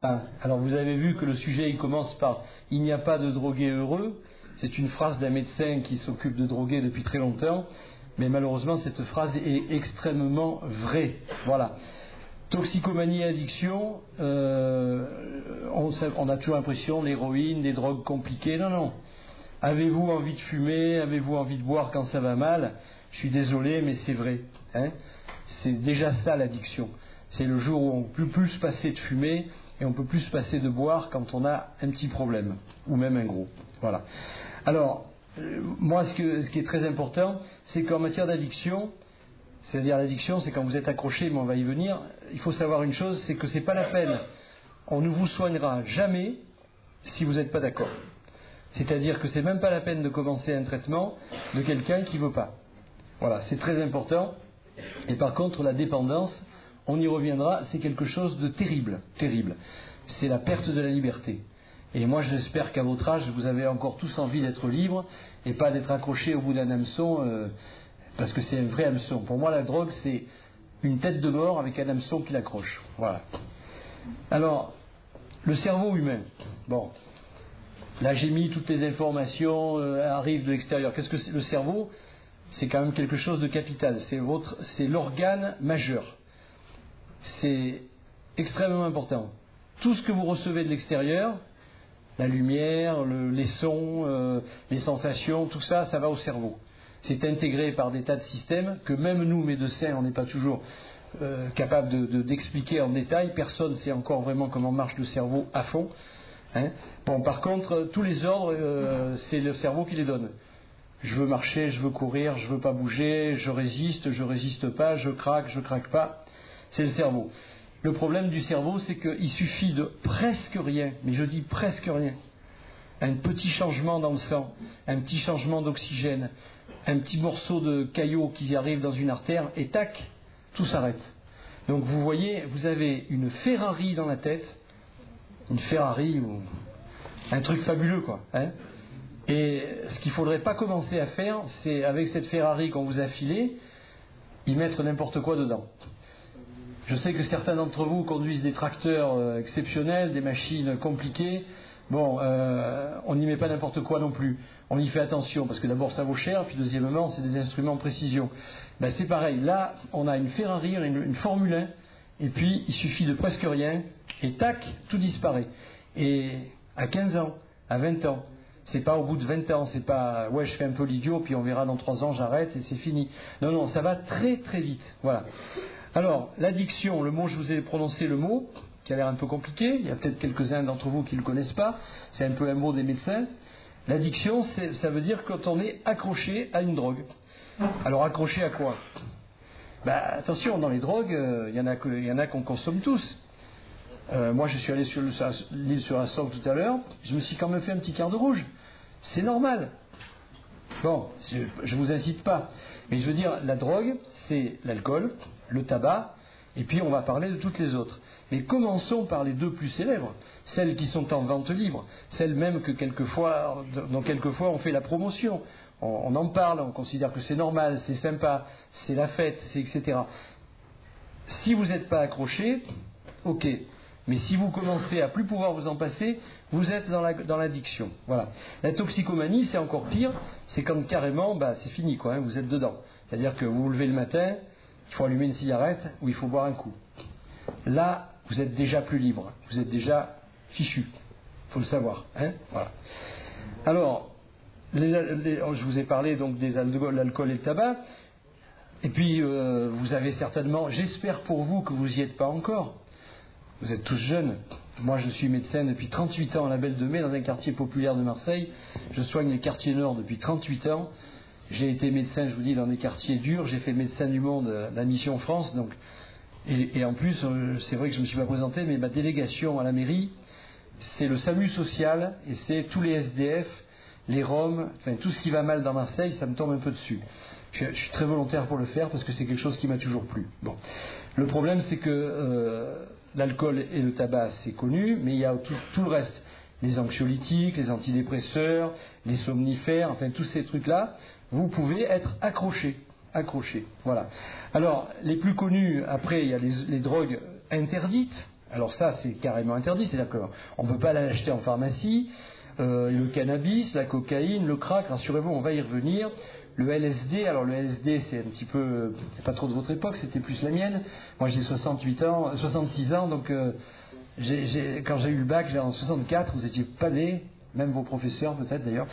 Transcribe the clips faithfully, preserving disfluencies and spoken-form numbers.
Ah, alors vous avez vu que le sujet il commence par « il n'y a pas de drogué heureux ». C'est une phrase d'un médecin qui s'occupe de droguer depuis très longtemps, mais malheureusement cette phrase est extrêmement vraie. Voilà. Toxicomanie et addiction, euh, on, on a toujours l'impression l'héroïne, des drogues compliquées. Non, non. Avez-vous envie de fumer? Avez-vous envie de boire quand ça va mal? Je suis désolé, mais c'est vrai. Hein, c'est déjà ça l'addiction. C'est le jour où on ne peut plus se passer de fumer et on ne peut plus se passer de boire quand on a un petit problème, ou même un gros. Voilà. Alors, euh, moi, ce, que, ce qui est très important, c'est qu'en matière d'addiction, c'est-à-dire l'addiction, c'est quand vous êtes accroché, mais on va y venir, il faut savoir une chose, c'est que ce n'est pas la peine. On ne vous soignera jamais si vous n'êtes pas d'accord. C'est-à-dire que ce n'est même pas la peine de commencer un traitement de quelqu'un qui ne veut pas. Voilà, c'est très important. Et par contre, la dépendance, on y reviendra, c'est quelque chose de terrible, terrible. C'est la perte de la liberté. Et moi, j'espère qu'à votre âge, vous avez encore tous envie d'être libre et pas d'être accroché au bout d'un hameçon, euh, parce que c'est un vrai hameçon. Pour moi, la drogue, c'est une tête de mort avec un hameçon qui l'accroche. Voilà. Alors, le cerveau humain. Bon, là, j'ai mis toutes les informations euh, arrivent de l'extérieur. Qu'est-ce que c'est le cerveau? C'est quand même quelque chose de capital. C'est votre, c'est l'organe majeur. C'est extrêmement important. Tout ce que vous recevez de l'extérieur, la lumière, le, les sons, euh, les sensations, tout ça, ça va au cerveau. C'est intégré par des tas de systèmes que même nous, médecins, on n'est pas toujours euh, capable de, de, d'expliquer en détail. Personne ne sait encore vraiment comment marche le cerveau à fond. Hein. Bon, par contre, tous les ordres, euh, c'est le cerveau qui les donne. Je veux marcher, je veux courir, je veux pas bouger, je résiste, je résiste pas, je craque, je craque pas. C'est le cerveau. Le problème du cerveau, c'est qu'il suffit de presque rien, mais je dis presque rien, un petit changement dans le sang, un petit changement d'oxygène, un petit morceau de caillot qui arrive dans une artère, et tac, tout s'arrête. Donc vous voyez, vous avez une Ferrari dans la tête, une Ferrari, ou un truc fabuleux, quoi. Hein, et ce qu'il ne faudrait pas commencer à faire, c'est avec cette Ferrari qu'on vous a filée, y mettre n'importe quoi dedans. Je sais que certains d'entre vous conduisent des tracteurs euh, exceptionnels, des machines compliquées. Bon, euh, on n'y met pas n'importe quoi non plus. On y fait attention, parce que d'abord ça vaut cher, puis deuxièmement, c'est des instruments de précision. Ben, c'est pareil, là, on a une Ferrari, une, une Formule un, et puis il suffit de presque rien, et tac, tout disparaît. Et à quinze ans, à vingt ans, c'est pas au bout de vingt ans, c'est pas ouais, je fais un peu l'idiot, puis on verra dans trois ans, j'arrête et c'est fini. Non, non, ça va très très vite. Voilà. Alors, l'addiction, le mot, je vous ai prononcé le mot, qui a l'air un peu compliqué, il y a peut-être quelques-uns d'entre vous qui ne le connaissent pas, c'est un peu un mot des médecins. L'addiction, c'est, ça veut dire quand on est accroché à une drogue. Alors, accroché à quoi? Ben, attention, dans les drogues, il euh, y en a que, il y en a qu'on consomme tous. Euh, moi, je suis allé sur le, l'île sur la Sorgue tout à l'heure, je me suis quand même fait un petit quart de rouge. C'est normal. Bon, je ne vous incite pas. Mais je veux dire, la drogue, c'est l'alcool, le tabac, et puis on va parler de toutes les autres. Mais commençons par les deux plus célèbres, celles qui sont en vente libre, celles même que quelquefois, dont quelquefois on fait la promotion. On, on en parle, on considère que c'est normal, c'est sympa, c'est la fête, c'est et cetera. Si vous n'êtes pas accroché, ok. Mais si vous commencez à plus pouvoir vous en passer, vous êtes dans, la, dans l'addiction. Voilà. La toxicomanie, c'est encore pire. C'est quand carrément, bah, c'est fini, quoi. Hein, vous êtes dedans. C'est-à-dire que vous vous levez le matin, il faut allumer une cigarette ou il faut boire un coup. Là, vous êtes déjà plus libre. Vous êtes déjà fichu. Il faut le savoir. Hein, voilà. Alors, les, les, je vous ai parlé donc des alcool, l'alcool et le tabac. Et puis, euh, vous avez certainement, j'espère pour vous que vous n'y êtes pas encore. Vous êtes tous jeunes. Moi, je suis médecin depuis trente-huit ans à la Belle de Mai, dans un quartier populaire de Marseille. Je soigne les quartiers nord depuis trente-huit ans. J'ai été médecin, je vous dis, dans des quartiers durs. J'ai fait médecin du monde, la mission France. Donc, et, et en plus, c'est vrai que je ne me suis pas présenté, mais ma délégation à la mairie, c'est le SAMU social et c'est tous les S D F, les Roms, enfin tout ce qui va mal dans Marseille, ça me tombe un peu dessus. Je, je suis très volontaire pour le faire parce que c'est quelque chose qui m'a toujours plu. Bon. Le problème, c'est que euh, l'alcool et le tabac, c'est connu, mais il y a tout, tout le reste. Les anxiolytiques, les antidépresseurs, les somnifères, enfin tous ces trucs-là, vous pouvez être accroché. Accroché. Voilà. Alors, les plus connus, après, il y a les, les drogues interdites. Alors ça, c'est carrément interdit, c'est d'accord. On ne peut pas l'acheter en pharmacie. Euh, le cannabis, la cocaïne, le crack, rassurez-vous, on va y revenir. Le L S D, alors le L S D, c'est un petit peu, c'est pas trop de votre époque, c'était plus la mienne. Moi, j'ai soixante-huit ans, soixante-six ans, donc euh, j'ai, j'ai, quand j'ai eu le bac, j'ai en soixante-quatre, vous étiez pas nés. Même vos professeurs peut-être d'ailleurs.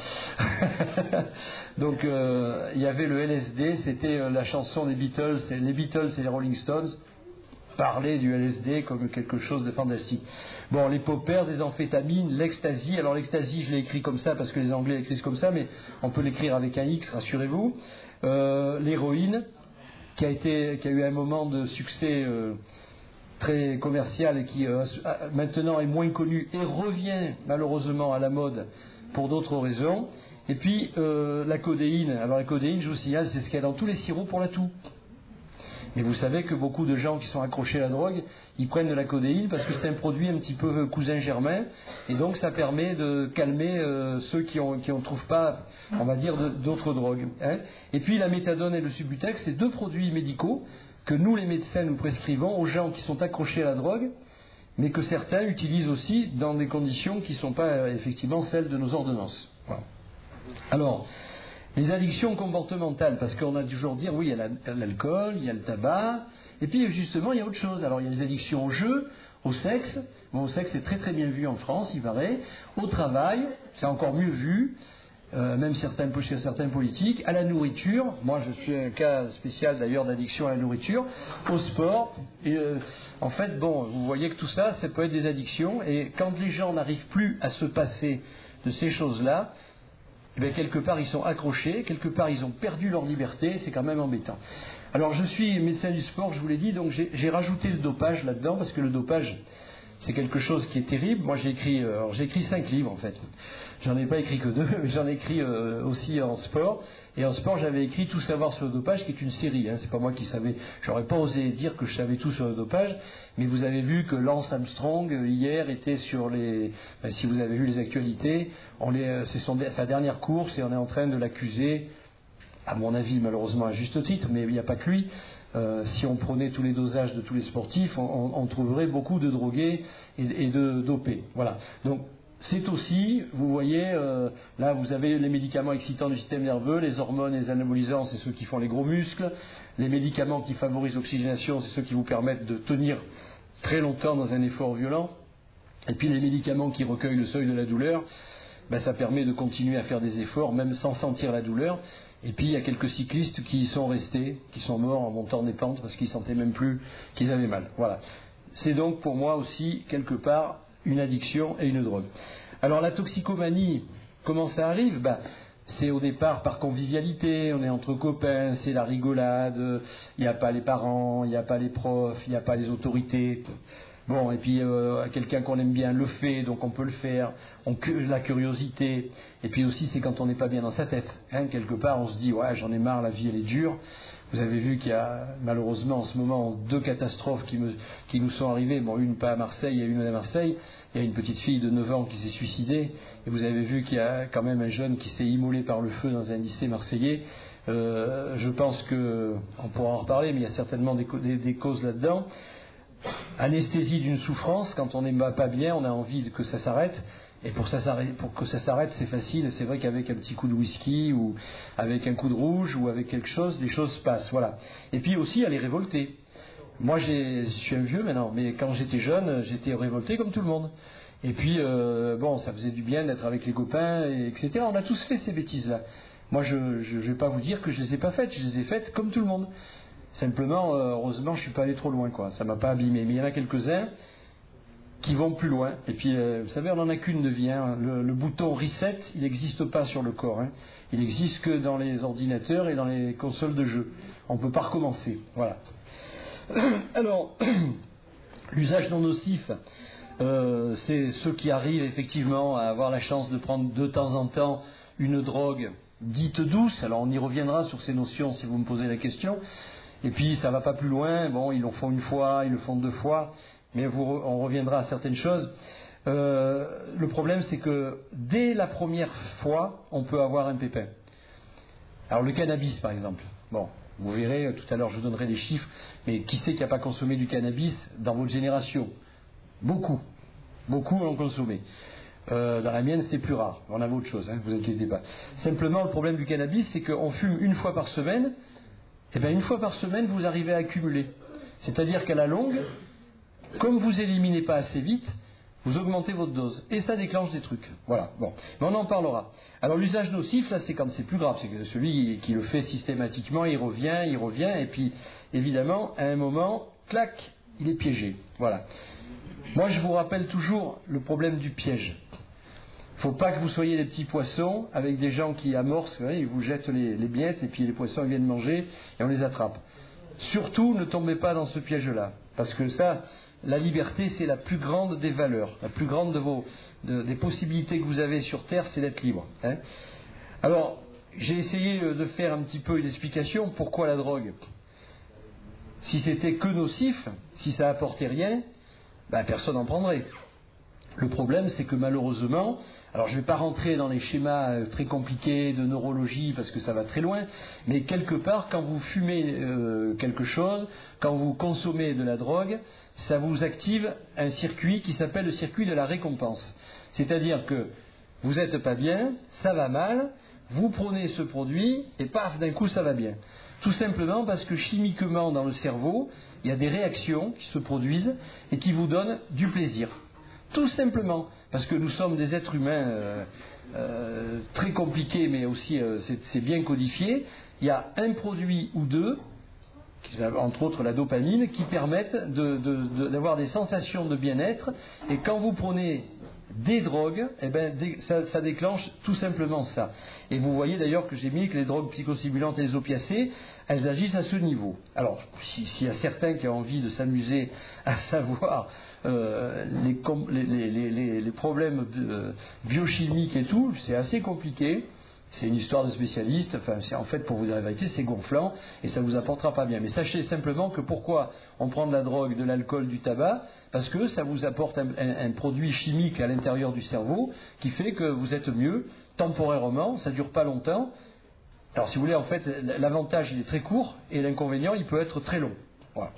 Donc euh, il y avait le L S D, c'était euh, la chanson des Beatles, et les Beatles et les Rolling Stones parlaient du L S D comme quelque chose de fantastique. Bon, les poppers, des amphétamines, l'ecstasy. Alors l'ecstasy, je l'ai écrit comme ça parce que les Anglais l'écrivent comme ça, mais on peut l'écrire avec un X, rassurez-vous. Euh, l'héroïne, qui a été, qui a eu un moment de succès euh, très commercial et qui euh, maintenant est moins connu et revient malheureusement à la mode pour d'autres raisons. Et puis euh, la codéine. Alors la codéine, je vous signale, c'est ce qu'il y a dans tous les sirops pour la toux. Mais vous savez que beaucoup de gens qui sont accrochés à la drogue, ils prennent de la codéine parce que c'est un produit un petit peu cousin germain, et donc ça permet de calmer euh, ceux qui ont, qui ne trouvent pas, on va dire, de, d'autres drogues. Hein. Et puis la méthadone et le Subutex, c'est deux produits médicaux que nous, les médecins, nous prescrivons aux gens qui sont accrochés à la drogue, mais que certains utilisent aussi dans des conditions qui ne sont pas euh, effectivement celles de nos ordonnances. Voilà. Alors, les addictions comportementales, parce qu'on a toujours dire, oui, il y a l'alcool, il y a le tabac, et puis justement, il y a autre chose. Alors, il y a les addictions au jeu, au sexe. Bon, au sexe, c'est très très bien vu en France, il paraît. Au travail, c'est encore mieux vu. Euh, même certains, chez certains politiques, à la nourriture, moi je suis un cas spécial d'ailleurs d'addiction à la nourriture, au sport, et euh, en fait, bon, vous voyez que tout ça, ça peut être des addictions, et quand les gens n'arrivent plus à se passer de ces choses-là, eh bien, quelque part ils sont accrochés, quelque part ils ont perdu leur liberté, c'est quand même embêtant. Alors je suis médecin du sport, je vous l'ai dit, donc j'ai, j'ai rajouté le dopage là-dedans, parce que le dopage, c'est quelque chose qui est terrible. Moi, j'ai écrit, alors, j'ai écrit cinq livres, en fait. J'en ai pas écrit que deux, mais j'en ai écrit euh, aussi en sport. Et en sport, j'avais écrit Tout savoir sur le dopage, qui est une série. Hein. C'est pas moi qui savais. J'aurais pas osé dire que je savais tout sur le dopage. Mais vous avez vu que Lance Armstrong, hier, était sur les... Ben, si vous avez vu les actualités, on les, c'est son, sa dernière course et on est en train de l'accuser, à mon avis, malheureusement à juste titre, mais il n'y a pas que lui. Euh, si on prenait tous les dosages de tous les sportifs, on, on, on trouverait beaucoup de drogués et, et de dopés. Voilà. Donc c'est aussi, vous voyez, euh, là vous avez les médicaments excitants du système nerveux, les hormones et les anabolisants, c'est ceux qui font les gros muscles, les médicaments qui favorisent l'oxygénation, c'est ceux qui vous permettent de tenir très longtemps dans un effort violent, et puis les médicaments qui recueillent le seuil de la douleur, ben, ça permet de continuer à faire des efforts même sans sentir la douleur. Et puis il y a quelques cyclistes qui sont restés, qui sont morts en montant des pentes parce qu'ils ne sentaient même plus qu'ils avaient mal. Voilà. C'est donc pour moi aussi quelque part une addiction et une drogue. Alors la toxicomanie, comment ça arrive ? Ben, c'est au départ par convivialité, on est entre copains, c'est la rigolade, il n'y a pas les parents, il n'y a pas les profs, il n'y a pas les autorités. Bon, et puis euh, quelqu'un qu'on aime bien le fait, donc on peut le faire, on, la curiosité, et puis aussi c'est quand on n'est pas bien dans sa tête, hein, quelque part on se dit, ouais j'en ai marre, la vie elle est dure. Vous avez vu qu'il y a malheureusement en ce moment deux catastrophes qui, me, qui nous sont arrivées, bon une pas à Marseille et une à Marseille, il y a une petite fille de neuf ans qui s'est suicidée, et vous avez vu qu'il y a quand même un jeune qui s'est immolé par le feu dans un lycée marseillais. Euh, je pense qu'on pourra en reparler, mais il y a certainement des, des, des causes là-dedans. Anesthésie d'une souffrance, quand on n'est pas bien, on a envie que ça s'arrête. Et pour, ça, pour que ça s'arrête, c'est facile. C'est vrai qu'avec un petit coup de whisky ou avec un coup de rouge ou avec quelque chose, les choses passent. Voilà. Et puis aussi, elle est révoltée. Moi, j'ai, je suis un vieux maintenant, mais quand j'étais jeune, j'étais révolté comme tout le monde. Et puis, euh, bon, ça faisait du bien d'être avec les copains, et, etc. On a tous fait ces bêtises-là. Moi, je ne vais pas vous dire que je ne les ai pas faites. Je les ai faites comme tout le monde. Simplement, euh, heureusement, je ne suis pas allé trop loin, quoi. Ça ne m'a pas abîmé. Mais il y en a quelques-uns qui vont plus loin. Et puis, euh, vous savez, on n'en a qu'une de vie. Hein. Le, le bouton reset, il n'existe pas sur le corps. Hein. Il n'existe que dans les ordinateurs et dans les consoles de jeux. On ne peut pas recommencer. Voilà. Alors, l'usage non nocif, euh, c'est ceux qui arrivent effectivement à avoir la chance de prendre de temps en temps une drogue dite douce. Alors, on y reviendra sur ces notions si vous me posez la question. Et puis, ça ne va pas plus loin. Bon, ils le font une fois, ils le font deux fois. Mais vous, on reviendra à certaines choses. Euh, le problème, c'est que dès la première fois, on peut avoir un pépin. Alors, le cannabis, par exemple. Bon, vous verrez, tout à l'heure, je vous donnerai des chiffres. Mais qui c'est qui n'a pas consommé du cannabis dans votre génération ? Beaucoup. Beaucoup en ont consommé. Euh, dans la mienne, c'est plus rare. On avait autre chose, hein, vous inquiétez pas. Simplement, le problème du cannabis, c'est qu'on fume une fois par semaine. Et bien, une fois par semaine, vous arrivez à accumuler. C'est-à-dire qu'à la longue, comme vous éliminez pas assez vite, vous augmentez votre dose. Et ça déclenche des trucs. Voilà. Bon. Mais on en parlera. Alors, l'usage nocif, là, c'est quand c'est plus grave. C'est que celui qui le fait systématiquement, il revient, il revient. Et puis, évidemment, à un moment, clac, il est piégé. Voilà. Moi, je vous rappelle toujours le problème du piège. Il ne faut pas que vous soyez des petits poissons avec des gens qui amorcent, vous voyez, ils vous jettent les, les miettes et puis les poissons ils viennent manger et on les attrape. Surtout, ne tombez pas dans ce piège-là. Parce que ça, la liberté, c'est la plus grande des valeurs. La plus grande de vos, de, des possibilités que vous avez sur Terre, c'est d'être libre. Hein. Alors, j'ai essayé de faire un petit peu une explication. Pourquoi la drogue ? Si c'était que nocif, si ça apportait rien, ben, personne n'en prendrait. Le problème, c'est que malheureusement, alors je ne vais pas rentrer dans les schémas très compliqués de neurologie parce que ça va très loin, mais quelque part, quand vous fumez euh, quelque chose, quand vous consommez de la drogue, ça vous active un circuit qui s'appelle le circuit de la récompense. C'est-à-dire que vous n'êtes pas bien, ça va mal, vous prenez ce produit et paf, d'un coup ça va bien. Tout simplement parce que chimiquement dans le cerveau, il y a des réactions qui se produisent et qui vous donnent du plaisir. Tout simplement, parce que nous sommes des êtres humains euh, euh, très compliqués, mais aussi euh, c'est, c'est bien codifié. Il y a un produit ou deux, entre autres la dopamine, qui permettent de, de, de, d'avoir des sensations de bien-être. Et quand vous prenez des drogues, eh ben, ça, ça déclenche tout simplement ça. Et vous voyez d'ailleurs que j'ai mis que les drogues psychostimulantes et les opiacés, elles agissent à ce niveau. Alors, s'il si y a certains qui ont envie de s'amuser à savoir euh, les, les, les, les, les problèmes euh, biochimiques et tout, c'est assez compliqué. C'est une histoire de spécialiste, enfin, c'est, en fait, pour vous dire la vérité, c'est gonflant et ça ne vous apportera pas bien. Mais sachez simplement que pourquoi on prend de la drogue, de l'alcool, du tabac, parce que ça vous apporte un, un, un produit chimique à l'intérieur du cerveau qui fait que vous êtes mieux, temporairement, ça ne dure pas longtemps. Alors si vous voulez, en fait, l'avantage il est très court et l'inconvénient il peut être très long. Voilà.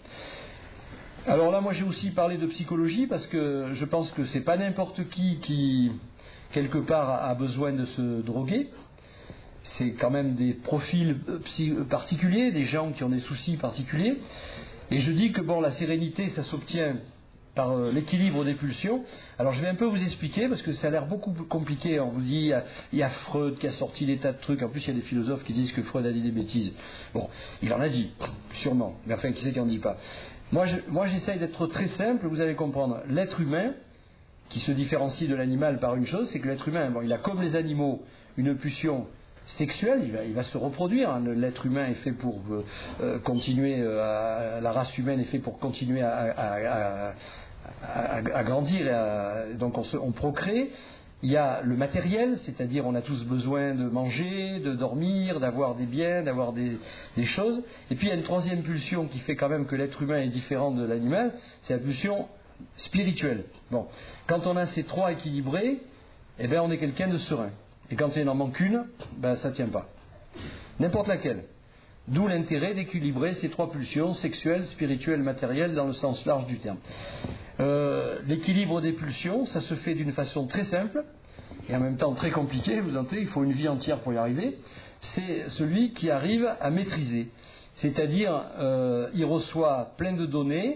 Alors là, moi j'ai aussi parlé de psychologie parce que je pense que c'est pas n'importe qui qui, quelque part, a besoin de se droguer. C'est quand même des profils particuliers, des gens qui ont des soucis particuliers. Et je dis que bon, la sérénité, ça s'obtient par euh, l'équilibre des pulsions. Alors je vais un peu vous expliquer, parce que ça a l'air beaucoup plus compliqué. On vous dit, il y, a, il y a Freud qui a sorti des tas de trucs. En plus, il y a des philosophes qui disent que Freud a dit des bêtises. Bon, il en a dit, sûrement. Mais enfin, qui c'est qui en dit pas ? Moi, je, moi, j'essaye d'être très simple, vous allez comprendre. L'être humain, qui se différencie de l'animal par une chose, c'est que l'être humain, bon, il a comme les animaux une pulsion sexuelle, il va, il va se reproduire. Hein. L'être humain est fait pour euh, euh, continuer, euh, à, la race humaine est fait pour continuer à, à, à, à, à grandir. À, donc on, se, on procrée. Il y a le matériel, c'est-à-dire on a tous besoin de manger, de dormir, d'avoir des biens, d'avoir des, des choses. Et puis il y a une troisième pulsion qui fait quand même que l'être humain est différent de l'animal, c'est la pulsion spirituelle. Bon, quand on a ces trois équilibrés, eh bien on est quelqu'un de serein. Et quand il en manque une, ben ça ne tient pas. N'importe laquelle. D'où l'intérêt d'équilibrer ces trois pulsions, sexuelles, spirituelles, matérielles, dans le sens large du terme. Euh, l'équilibre des pulsions, ça se fait d'une façon très simple, et en même temps très compliquée, vous entendez, il faut une vie entière pour y arriver. C'est celui qui arrive à maîtriser. C'est-à-dire, euh, il reçoit plein de données.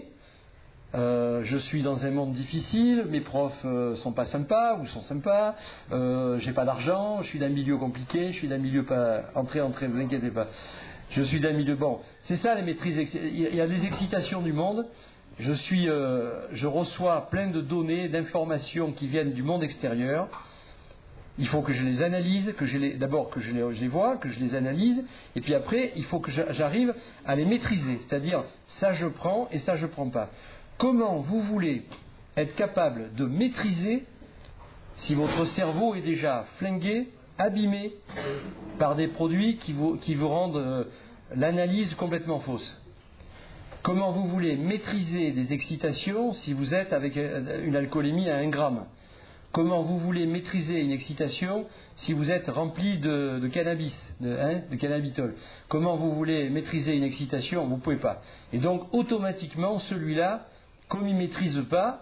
Euh, je suis dans un monde difficile, mes profs euh, sont pas sympas ou sont sympas, euh, j'ai pas d'argent, je suis d'un milieu compliqué, je suis d'un milieu pas... Entrez, entrez, vous inquiétez pas. Je suis d'un milieu... Bon, c'est ça les maîtrises... Il y a des excitations du monde. Je suis... Euh, je reçois plein de données, d'informations qui viennent du monde extérieur. Il faut que je les analyse, que je les... d'abord que je les, je les vois, que je les analyse, et puis après, il faut que j'arrive à les maîtriser. C'est-à-dire, ça je prends et ça je prends pas. Comment vous voulez être capable de maîtriser si votre cerveau est déjà flingué, abîmé par des produits qui vous, qui vous rendent euh, l'analyse complètement fausse? Comment vous voulez maîtriser des excitations si vous êtes avec une alcoolémie à un gramme? Comment vous voulez maîtriser une excitation si vous êtes rempli de, de cannabis, de, hein, de cannabitol? Comment vous voulez maîtriser une excitation? Vous ne pouvez pas. Et donc, automatiquement, celui-là, comme il ne maîtrise pas,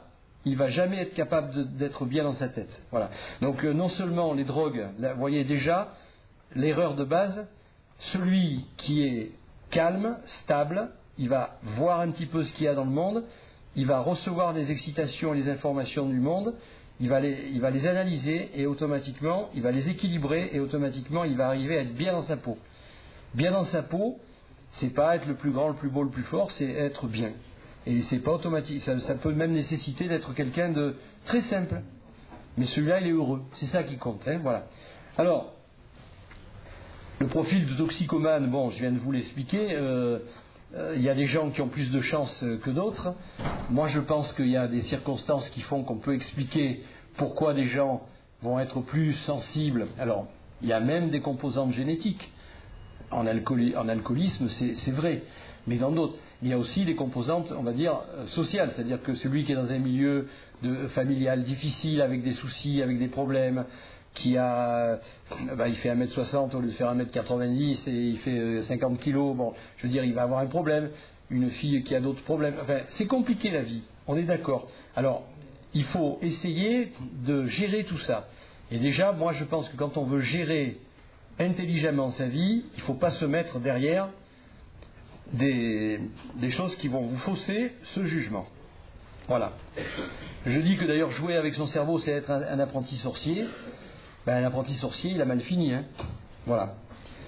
il ne va jamais être capable de, d'être bien dans sa tête. Voilà. Donc euh, non seulement les drogues, là, vous voyez déjà, l'erreur de base, celui qui est calme, stable, il va voir un petit peu ce qu'il y a dans le monde, il va recevoir des excitations et des informations du monde, il va les, il va les analyser et automatiquement, il va les équilibrer et automatiquement, il va arriver à être bien dans sa peau. Bien dans sa peau, c'est pas être le plus grand, le plus beau, le plus fort, c'est être bien. Et c'est pas automatique, ça, ça peut même nécessiter d'être quelqu'un de très simple. Mais celui-là, il est heureux. C'est ça qui compte, hein, voilà. Alors, le profil de toxicomane, bon, je viens de vous l'expliquer. Euh, euh, il y a des gens qui ont plus de chance que d'autres. Moi, je pense qu'il y a des circonstances qui font qu'on peut expliquer pourquoi des gens vont être plus sensibles. Alors, il y a même des composantes génétiques. En, alcooli, en alcoolisme, c'est, c'est vrai. Mais dans d'autres, il y a aussi des composantes, on va dire, sociales. C'est-à-dire que celui qui est dans un milieu de, familial difficile, avec des soucis, avec des problèmes, qui a, bah, il fait un mètre soixante au lieu de faire un mètre quatre-vingt-dix et il fait cinquante kilos, bon, je veux dire, il va avoir un problème. Une fille qui a d'autres problèmes. Enfin, c'est compliqué la vie, on est d'accord. Alors, il faut essayer de gérer tout ça. Et déjà, moi, je pense que quand on veut gérer intelligemment sa vie, il ne faut pas se mettre derrière des, des choses qui vont vous fausser ce jugement. Voilà. Je dis que d'ailleurs jouer avec son cerveau, c'est être un, un apprenti sorcier. Ben, un apprenti sorcier, il a mal fini. Hein. Voilà.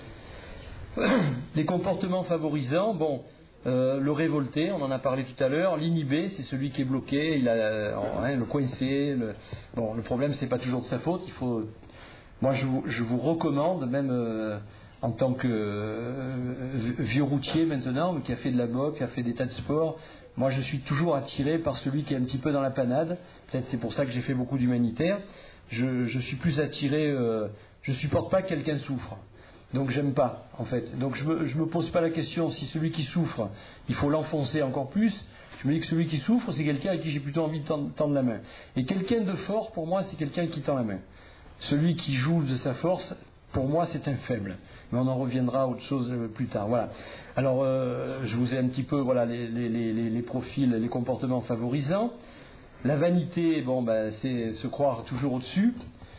Les comportements favorisants, bon, euh, le révolté, on en a parlé tout à l'heure. L'inhibé, c'est celui qui est bloqué, il a euh, hein, le coincé. Le, bon, le problème, c'est pas toujours de sa faute. Il faut. Moi, je vous, je vous recommande, même euh, en tant que euh, vieux routier maintenant, qui a fait de la boxe, qui a fait des tas de sports, moi, je suis toujours attiré par celui qui est un petit peu dans la panade. Peut-être c'est pour ça que j'ai fait beaucoup d'humanitaire. Je, je suis plus attiré. Euh, je supporte pas que quelqu'un souffre. Donc, j'aime pas, en fait. Donc, je me, je me pose pas la question si celui qui souffre, il faut l'enfoncer encore plus. Je me dis que celui qui souffre, c'est quelqu'un à qui j'ai plutôt envie de tendre, tendre la main. Et quelqu'un de fort, pour moi, c'est quelqu'un qui tend la main. Celui qui joue de sa force, pour moi, c'est un faible. Mais on en reviendra à autre chose plus tard. Voilà. Alors, euh, je vous ai un petit peu, voilà, les, les, les, les profils, les comportements favorisants. La vanité, bon, ben, c'est se croire toujours au-dessus.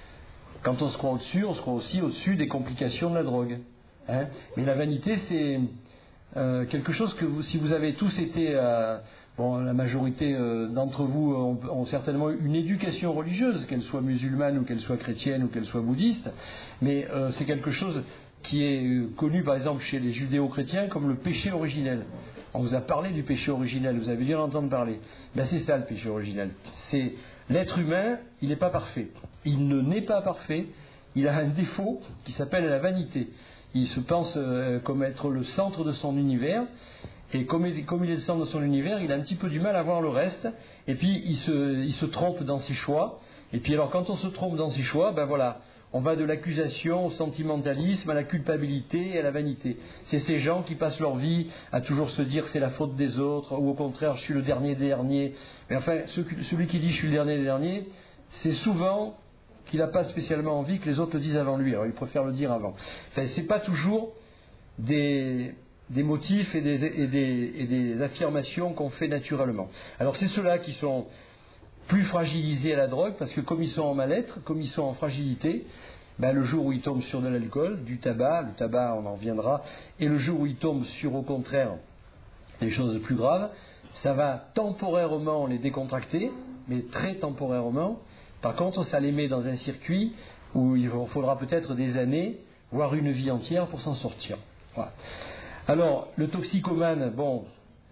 Quand on se croit au-dessus, on se croit aussi au-dessus des complications de la drogue. Hein. Mais la vanité, c'est euh, quelque chose que vous, si vous avez tous été... Euh, Bon, la majorité euh, d'entre vous ont, ont certainement une éducation religieuse, qu'elle soit musulmane ou qu'elle soit chrétienne ou qu'elle soit bouddhiste, mais euh, c'est quelque chose qui est euh, connu par exemple chez les judéo-chrétiens comme le péché originel. On vous a parlé du péché originel, vous avez dû en entendre parler. Ben, c'est ça le péché originel. C'est l'être humain, il n'est pas parfait. Il ne naît pas parfait, il a un défaut qui s'appelle la vanité. Il se pense euh, comme être le centre de son univers. Et comme il, comme il est le centre de son univers, il a un petit peu du mal à voir le reste. Et puis, il se, il se trompe dans ses choix. Et puis, alors, quand on se trompe dans ses choix, ben voilà, on va de l'accusation au sentimentalisme, à la culpabilité et à la vanité. C'est ces gens qui passent leur vie à toujours se dire que c'est la faute des autres, ou au contraire, je suis le dernier des derniers. Mais enfin, celui qui dit je suis le dernier des derniers, c'est souvent qu'il n'a pas spécialement envie que les autres le disent avant lui. Alors, il préfère le dire avant. Enfin, c'est pas toujours des... des motifs et des, et, des, et des affirmations qu'on fait naturellement. Alors c'est ceux-là qui sont plus fragilisés à la drogue, parce que comme ils sont en mal-être, comme ils sont en fragilité, ben le jour où ils tombent sur de l'alcool, du tabac, le tabac on en reviendra, et le jour où ils tombent sur au contraire des choses plus graves, ça va temporairement les décontracter, mais très temporairement. Par contre, ça les met dans un circuit où il faudra peut-être des années, voire une vie entière pour s'en sortir. Voilà. Alors, le toxicomane, bon,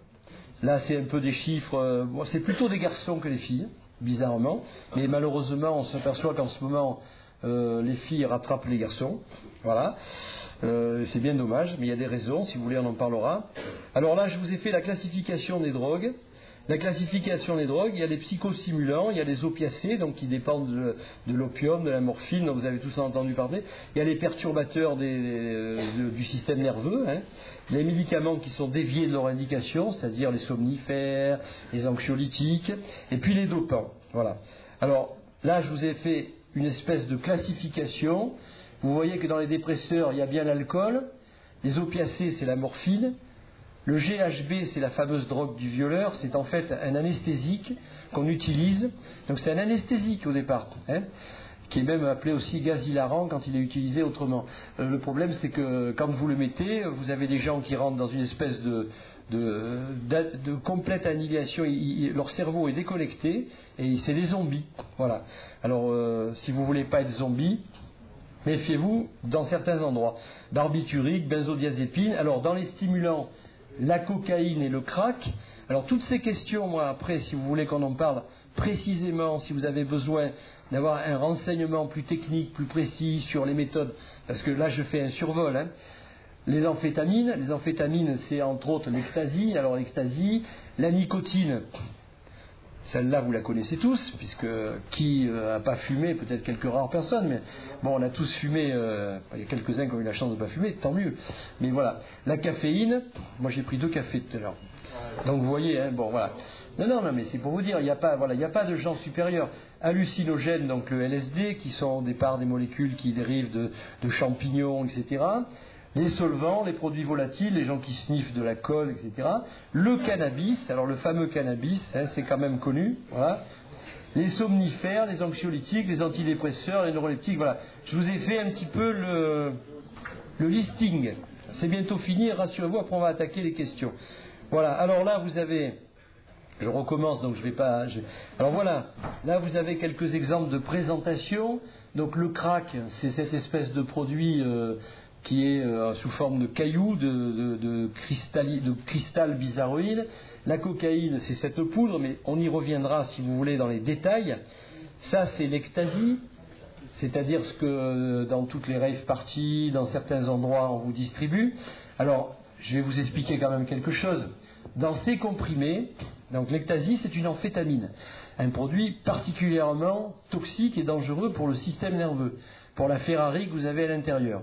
là c'est un peu des chiffres, euh, bon, c'est plutôt des garçons que des filles, bizarrement, mais malheureusement on s'aperçoit qu'en ce moment euh, les filles rattrapent les garçons, voilà, euh, c'est bien dommage, mais il y a des raisons, si vous voulez on en parlera. Alors là je vous ai fait la classification des drogues. La classification des drogues, il y a les psychostimulants, il y a les opiacés, donc qui dépendent de, de l'opium, de la morphine, dont vous avez tous entendu parler. Il y a les perturbateurs des, de, du système nerveux, hein. Les médicaments qui sont déviés de leur indication, c'est-à-dire les somnifères, les anxiolytiques, et puis les dopants. Voilà. Alors là, je vous ai fait une espèce de classification. Vous voyez que dans les dépresseurs, il y a bien l'alcool. Les opiacés, c'est la morphine. Le G H B, c'est la fameuse drogue du violeur, c'est en fait un anesthésique qu'on utilise. Donc c'est un anesthésique au départ, hein, qui est même appelé aussi gaz hilarant quand il est utilisé autrement. Euh, le problème, c'est que quand vous le mettez, vous avez des gens qui rentrent dans une espèce de, de, de, de complète annihilation. Ils, ils, leur cerveau est déconnecté et c'est des zombies. Voilà. Alors, euh, si vous ne voulez pas être zombie, méfiez-vous dans certains endroits. Barbiturique, benzodiazépine. Alors, dans les stimulants, la cocaïne et le crack. Alors, toutes ces questions, moi, après, si vous voulez qu'on en parle précisément, si vous avez besoin d'avoir un renseignement plus technique, plus précis sur les méthodes, parce que là, je fais un survol, hein. Les amphétamines, les amphétamines, c'est entre autres l'ecstasy. Alors, l'ecstasy, la nicotine, celle-là, vous la connaissez tous, puisque qui n'a euh, pas fumé, peut-être quelques rares personnes, mais bon, on a tous fumé, euh, il y a quelques-uns qui ont eu la chance de ne pas fumer, tant mieux. Mais voilà, la caféine, moi j'ai pris deux cafés tout à l'heure. Donc vous voyez, hein, bon voilà. Non, non, non, mais c'est pour vous dire, il n'y a pas, voilà, il n'y a pas de genre supérieur. Hallucinogènes, donc le L S D, qui sont au départ des molécules qui dérivent de, de champignons, et cetera. Les solvants, les produits volatiles, les gens qui sniffent de la colle, et cetera. Le cannabis, alors le fameux cannabis, hein, c'est quand même connu, voilà. Les somnifères, les anxiolytiques, les antidépresseurs, les neuroleptiques, voilà. Je vous ai fait un petit peu le, le listing. C'est bientôt fini, rassurez-vous, après on va attaquer les questions. Voilà, alors là vous avez, je recommence, donc je vais pas... Je... Alors voilà, là vous avez quelques exemples de présentation. Donc le crack, c'est cette espèce de produit euh, qui est euh, sous forme de cailloux, de, de, de, cristal, de cristal bizarroïde. La cocaïne, c'est cette poudre, mais on y reviendra si vous voulez dans les détails. Ça, c'est l'ecstasy, c'est-à-dire ce que dans toutes les rave parties, dans certains endroits, on vous distribue. Alors, je vais vous expliquer quand même quelque chose. Dans ces comprimés, donc l'ecstasy, c'est une amphétamine, un produit particulièrement toxique et dangereux pour le système nerveux, pour la Ferrari que vous avez à l'intérieur.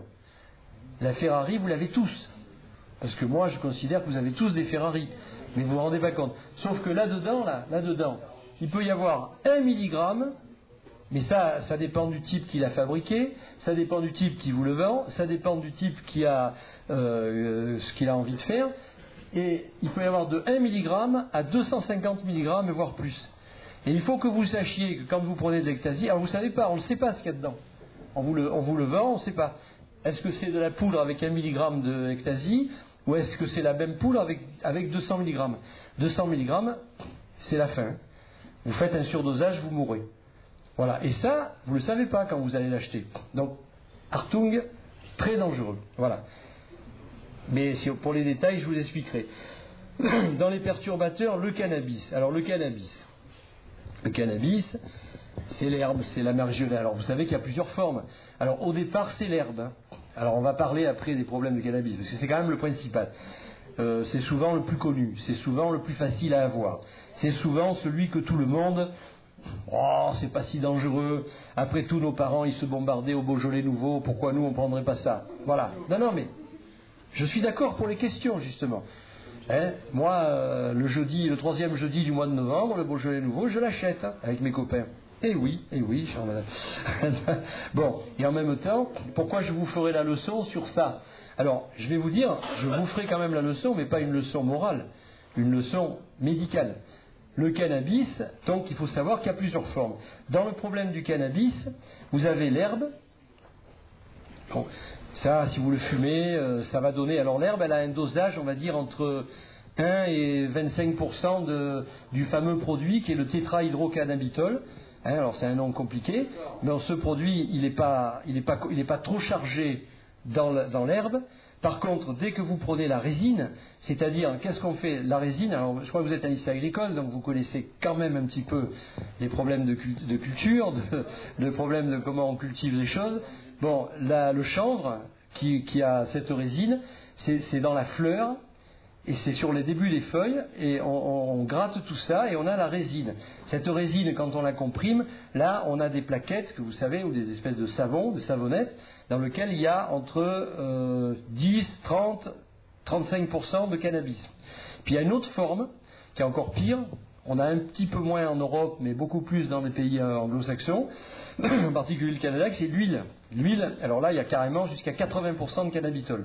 La Ferrari, vous l'avez tous. Parce que moi, je considère que vous avez tous des Ferrari. Mais vous ne vous rendez pas compte. Sauf que là-dedans, là, là-dedans, il peut y avoir un milligramme, mais ça, ça dépend du type qui l'a fabriqué, ça dépend du type qui vous le vend, ça dépend du type qui a euh, ce qu'il a envie de faire. Et il peut y avoir de un milligramme à deux cent cinquante milligrammes, voire plus. Et il faut que vous sachiez que quand vous prenez de l'ecstasy, alors vous ne savez pas, on ne sait pas ce qu'il y a dedans. On vous le, on vous le vend, on ne sait pas. Est-ce que c'est de la poudre avec un milligramme de ecstasy ou est-ce que c'est la même poudre avec, avec deux cents milligrammes? deux cents milligrammes, c'est la fin. Vous faites un surdosage, vous mourrez. Voilà. Et ça, vous ne le savez pas quand vous allez l'acheter. Donc, Hartung, très dangereux. Voilà. Mais si, pour les détails, je vous expliquerai. Dans les perturbateurs, le cannabis. Alors, le cannabis. Le cannabis, c'est l'herbe, c'est la marjolaine. Alors, vous savez qu'il y a plusieurs formes. Alors, au départ, c'est l'herbe. Alors, on va parler après des problèmes de cannabis, parce que c'est quand même le principal. Euh, c'est souvent le plus connu, c'est souvent le plus facile à avoir. C'est souvent celui que tout le monde... Oh, c'est pas si dangereux. Après tout, nos parents, ils se bombardaient au Beaujolais nouveau. Pourquoi nous, on ne prendrait pas ça? Voilà. Non, non, mais je suis d'accord pour les questions, justement. Hein, moi, euh, le jeudi, le troisième jeudi du mois de novembre, le Beaujolais nouveau, je l'achète hein, avec mes copains. Eh oui, eh oui, cher madame. Bon, et en même temps, pourquoi je vous ferai la leçon sur ça? Alors, je vais vous dire, je vous ferai quand même la leçon, mais pas une leçon morale, une leçon médicale. Le cannabis, donc il faut savoir qu'il y a plusieurs formes. Dans le problème du cannabis, vous avez l'herbe. Bon, ça, si vous le fumez, euh, ça va donner... Alors l'herbe, elle a un dosage, on va dire, entre un et vingt-cinq pour cent de, du fameux produit qui est le tétrahydrocannabinol. Hein, alors c'est un nom compliqué, mais ce produit, il n'est pas, il est pas, il est pas trop chargé dans, la, dans l'herbe. Par contre, dès que vous prenez la résine, c'est-à-dire, qu'est-ce qu'on fait? La résine, alors je crois que vous êtes un lycée agricole, donc vous connaissez quand même un petit peu les problèmes de, cult- de culture, de, de problèmes de comment on cultive les choses. Bon, la, le chanvre qui, qui a cette résine, c'est, c'est dans la fleur, et c'est sur les débuts des feuilles, et on, on gratte tout ça, et on a la résine. Cette résine, quand on la comprime, là, on a des plaquettes, que vous savez, ou des espèces de savons, de savonnettes, dans lesquelles il y a entre euh, dix, trente, trente-cinq pour cent de cannabis. Puis il y a une autre forme, qui est encore pire, on a un petit peu moins en Europe, mais beaucoup plus dans les pays euh, anglo-saxons, en particulier le Canada, c'est l'huile. L'huile, alors là, il y a carrément jusqu'à quatre-vingts pour cent de cannabitol.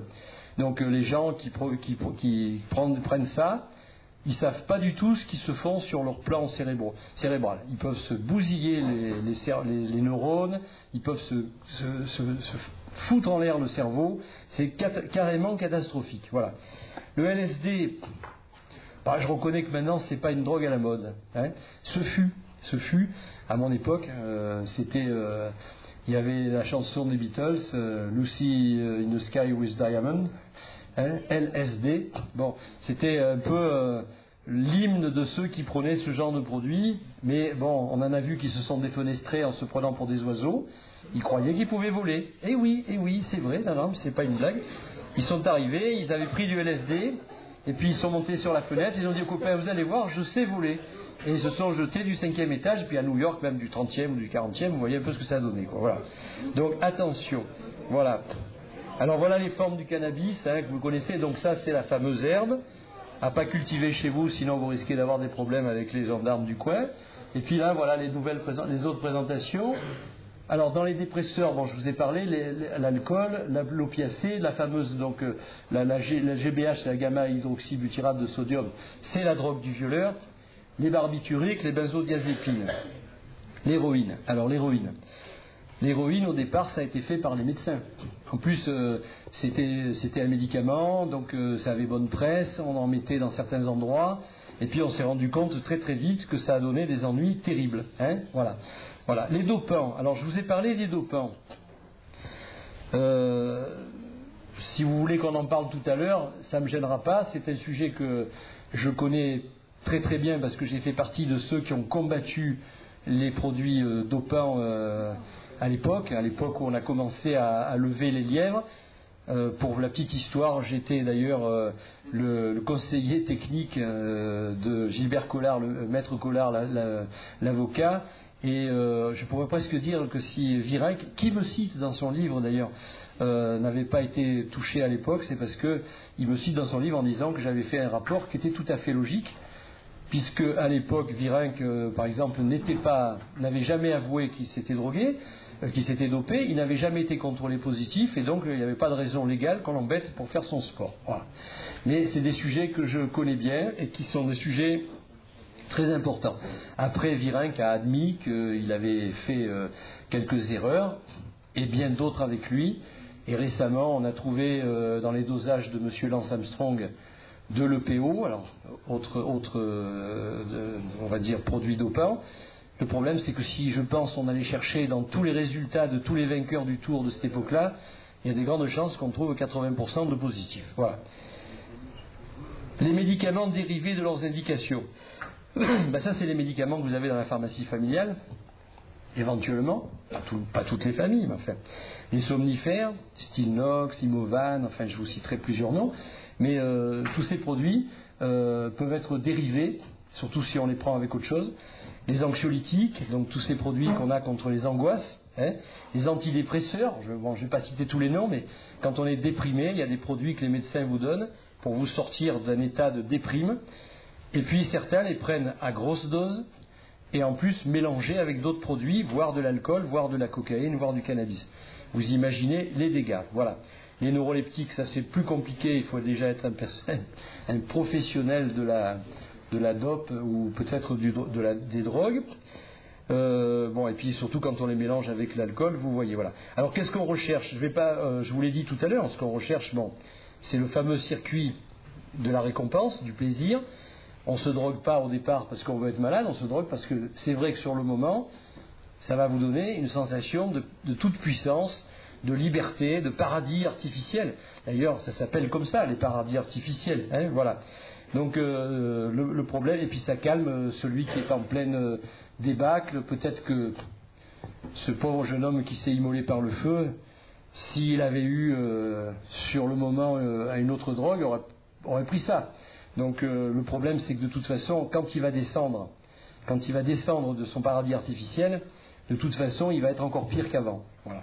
Donc les gens qui, qui, qui prennent ça, ils ne savent pas du tout ce qu'ils se font sur leur plan cérébro, cérébral. Ils peuvent se bousiller les, les, les, les neurones, ils peuvent se, se, se, se foutre en l'air le cerveau. C'est cat, carrément catastrophique. Voilà. Le L S D, bah, je reconnais que maintenant, ce n'est pas une drogue à la mode. Hein. Ce fut, ce fut, à mon époque, euh, c'était... Euh, il y avait la chanson des Beatles, euh, Lucy in the Sky with Diamond, hein, L S D. Bon, c'était un peu euh, l'hymne de ceux qui prenaient ce genre de produit, mais bon, on en a vu qui se sont défenestrés en se prenant pour des oiseaux. Ils croyaient qu'ils pouvaient voler. Et oui, et oui, c'est vrai, non, non, c'est pas une blague. Ils sont arrivés, ils avaient pris du L S D, et puis ils sont montés sur la fenêtre, ils ont dit aux copains, vous allez voir, je sais voler. Et ils se sont jetés du cinquième étage, puis à New York, même du trentième ou du quarantième, vous voyez un peu ce que ça a donné, quoi. Voilà. Donc attention, voilà. Alors voilà les formes du cannabis, hein, que vous connaissez. Donc ça, c'est la fameuse herbe, à pas cultiver chez vous, sinon vous risquez d'avoir des problèmes avec les gendarmes du coin. Et puis là, voilà les nouvelles présent- les autres présentations. Alors dans les dépresseurs, bon, je vous ai parlé, les, les, l'alcool, la, l'opiacé, la fameuse donc euh, la, la, G, la G B H, la gamma hydroxybutyrate de sodium, c'est la drogue du violeur. Les barbituriques, les benzodiazépines, l'héroïne. Alors l'héroïne. L'héroïne, au départ, ça a été fait par les médecins. En plus, euh, c'était, c'était un médicament, donc euh, ça avait bonne presse, on en mettait dans certains endroits, et puis on s'est rendu compte très très vite que ça a donné des ennuis terribles. Hein, voilà. Voilà. Les dopants. Alors je vous ai parlé des dopants. Euh, si vous voulez qu'on en parle tout à l'heure, ça ne me gênera pas. C'est un sujet que je connais très très bien parce que j'ai fait partie de ceux qui ont combattu les produits euh, dopants euh, à l'époque, à l'époque où on a commencé à, à lever les lièvres. Euh, pour la petite histoire, j'étais d'ailleurs euh, le, le conseiller technique euh, de Gilbert Collard, le euh, maître Collard, la, la, l'avocat, et euh, je pourrais presque dire que si Virenque, qui me cite dans son livre d'ailleurs, euh, n'avait pas été touché à l'époque, c'est parce qu'il me cite dans son livre en disant que j'avais fait un rapport qui était tout à fait logique, puisque à l'époque, Virenque, euh, par exemple, n'était pas, n'avait jamais avoué qu'il s'était drogué, euh, qu'il s'était dopé, il n'avait jamais été contrôlé positif, et donc euh, il n'y avait pas de raison légale qu'on l'embête pour faire son sport. Voilà. Mais c'est des sujets que je connais bien, et qui sont des sujets très importants. Après, Virenque a admis qu'il avait fait euh, quelques erreurs, et bien d'autres avec lui, et récemment, on a trouvé euh, dans les dosages de M. Lance Armstrong de l'E P O, alors autre, autre euh, de, on va dire produit dopant. Le problème, c'est que si je pense on allait chercher dans tous les résultats de tous les vainqueurs du Tour de cette époque-là, il y a des grandes chances qu'on trouve quatre-vingts pour cent de positifs. Voilà. Les médicaments dérivés de leurs indications. Ben ça, c'est les médicaments que vous avez dans la pharmacie familiale, éventuellement, pas, tout, pas toutes les familles, mais enfin, les somnifères, Stilnox, Imovan, enfin je vous citerai plusieurs noms. Mais euh, tous ces produits euh, peuvent être dérivés, surtout si on les prend avec autre chose. Les anxiolytiques, donc tous ces produits qu'on a contre les angoisses, hein, les antidépresseurs, je ne bon, vais pas citer tous les noms, mais quand on est déprimé, il y a des produits que les médecins vous donnent pour vous sortir d'un état de déprime. Et puis certains les prennent à grosse dose et en plus mélangés avec d'autres produits, voire de l'alcool, voire de la cocaïne, voire du cannabis. Vous imaginez les dégâts. Voilà. Les neuroleptiques, ça c'est plus compliqué, il faut déjà être un, personne, un professionnel de la, de la dope ou peut-être du, de la, des drogues. Euh, bon, et puis surtout quand on les mélange avec l'alcool, vous voyez, voilà. Alors qu'est-ce qu'on recherche? Je vais pas, euh, je vous l'ai dit tout à l'heure, ce qu'on recherche, bon, c'est le fameux circuit de la récompense, du plaisir. On ne se drogue pas au départ parce qu'on veut être malade, on se drogue parce que c'est vrai que sur le moment, ça va vous donner une sensation de, de toute puissance, de liberté, de paradis artificiel. D'ailleurs, ça s'appelle comme ça, les paradis artificiels. Hein, voilà. Donc, euh, le, le problème, et puis ça calme celui qui est en pleine euh, débâcle. Peut-être que ce pauvre jeune homme qui s'est immolé par le feu, s'il avait eu euh, sur le moment euh, une autre drogue, aurait, aurait pris ça. Donc, euh, le problème, c'est que de toute façon, quand il va descendre, quand il va descendre de son paradis artificiel, de toute façon, il va être encore pire qu'avant. Voilà.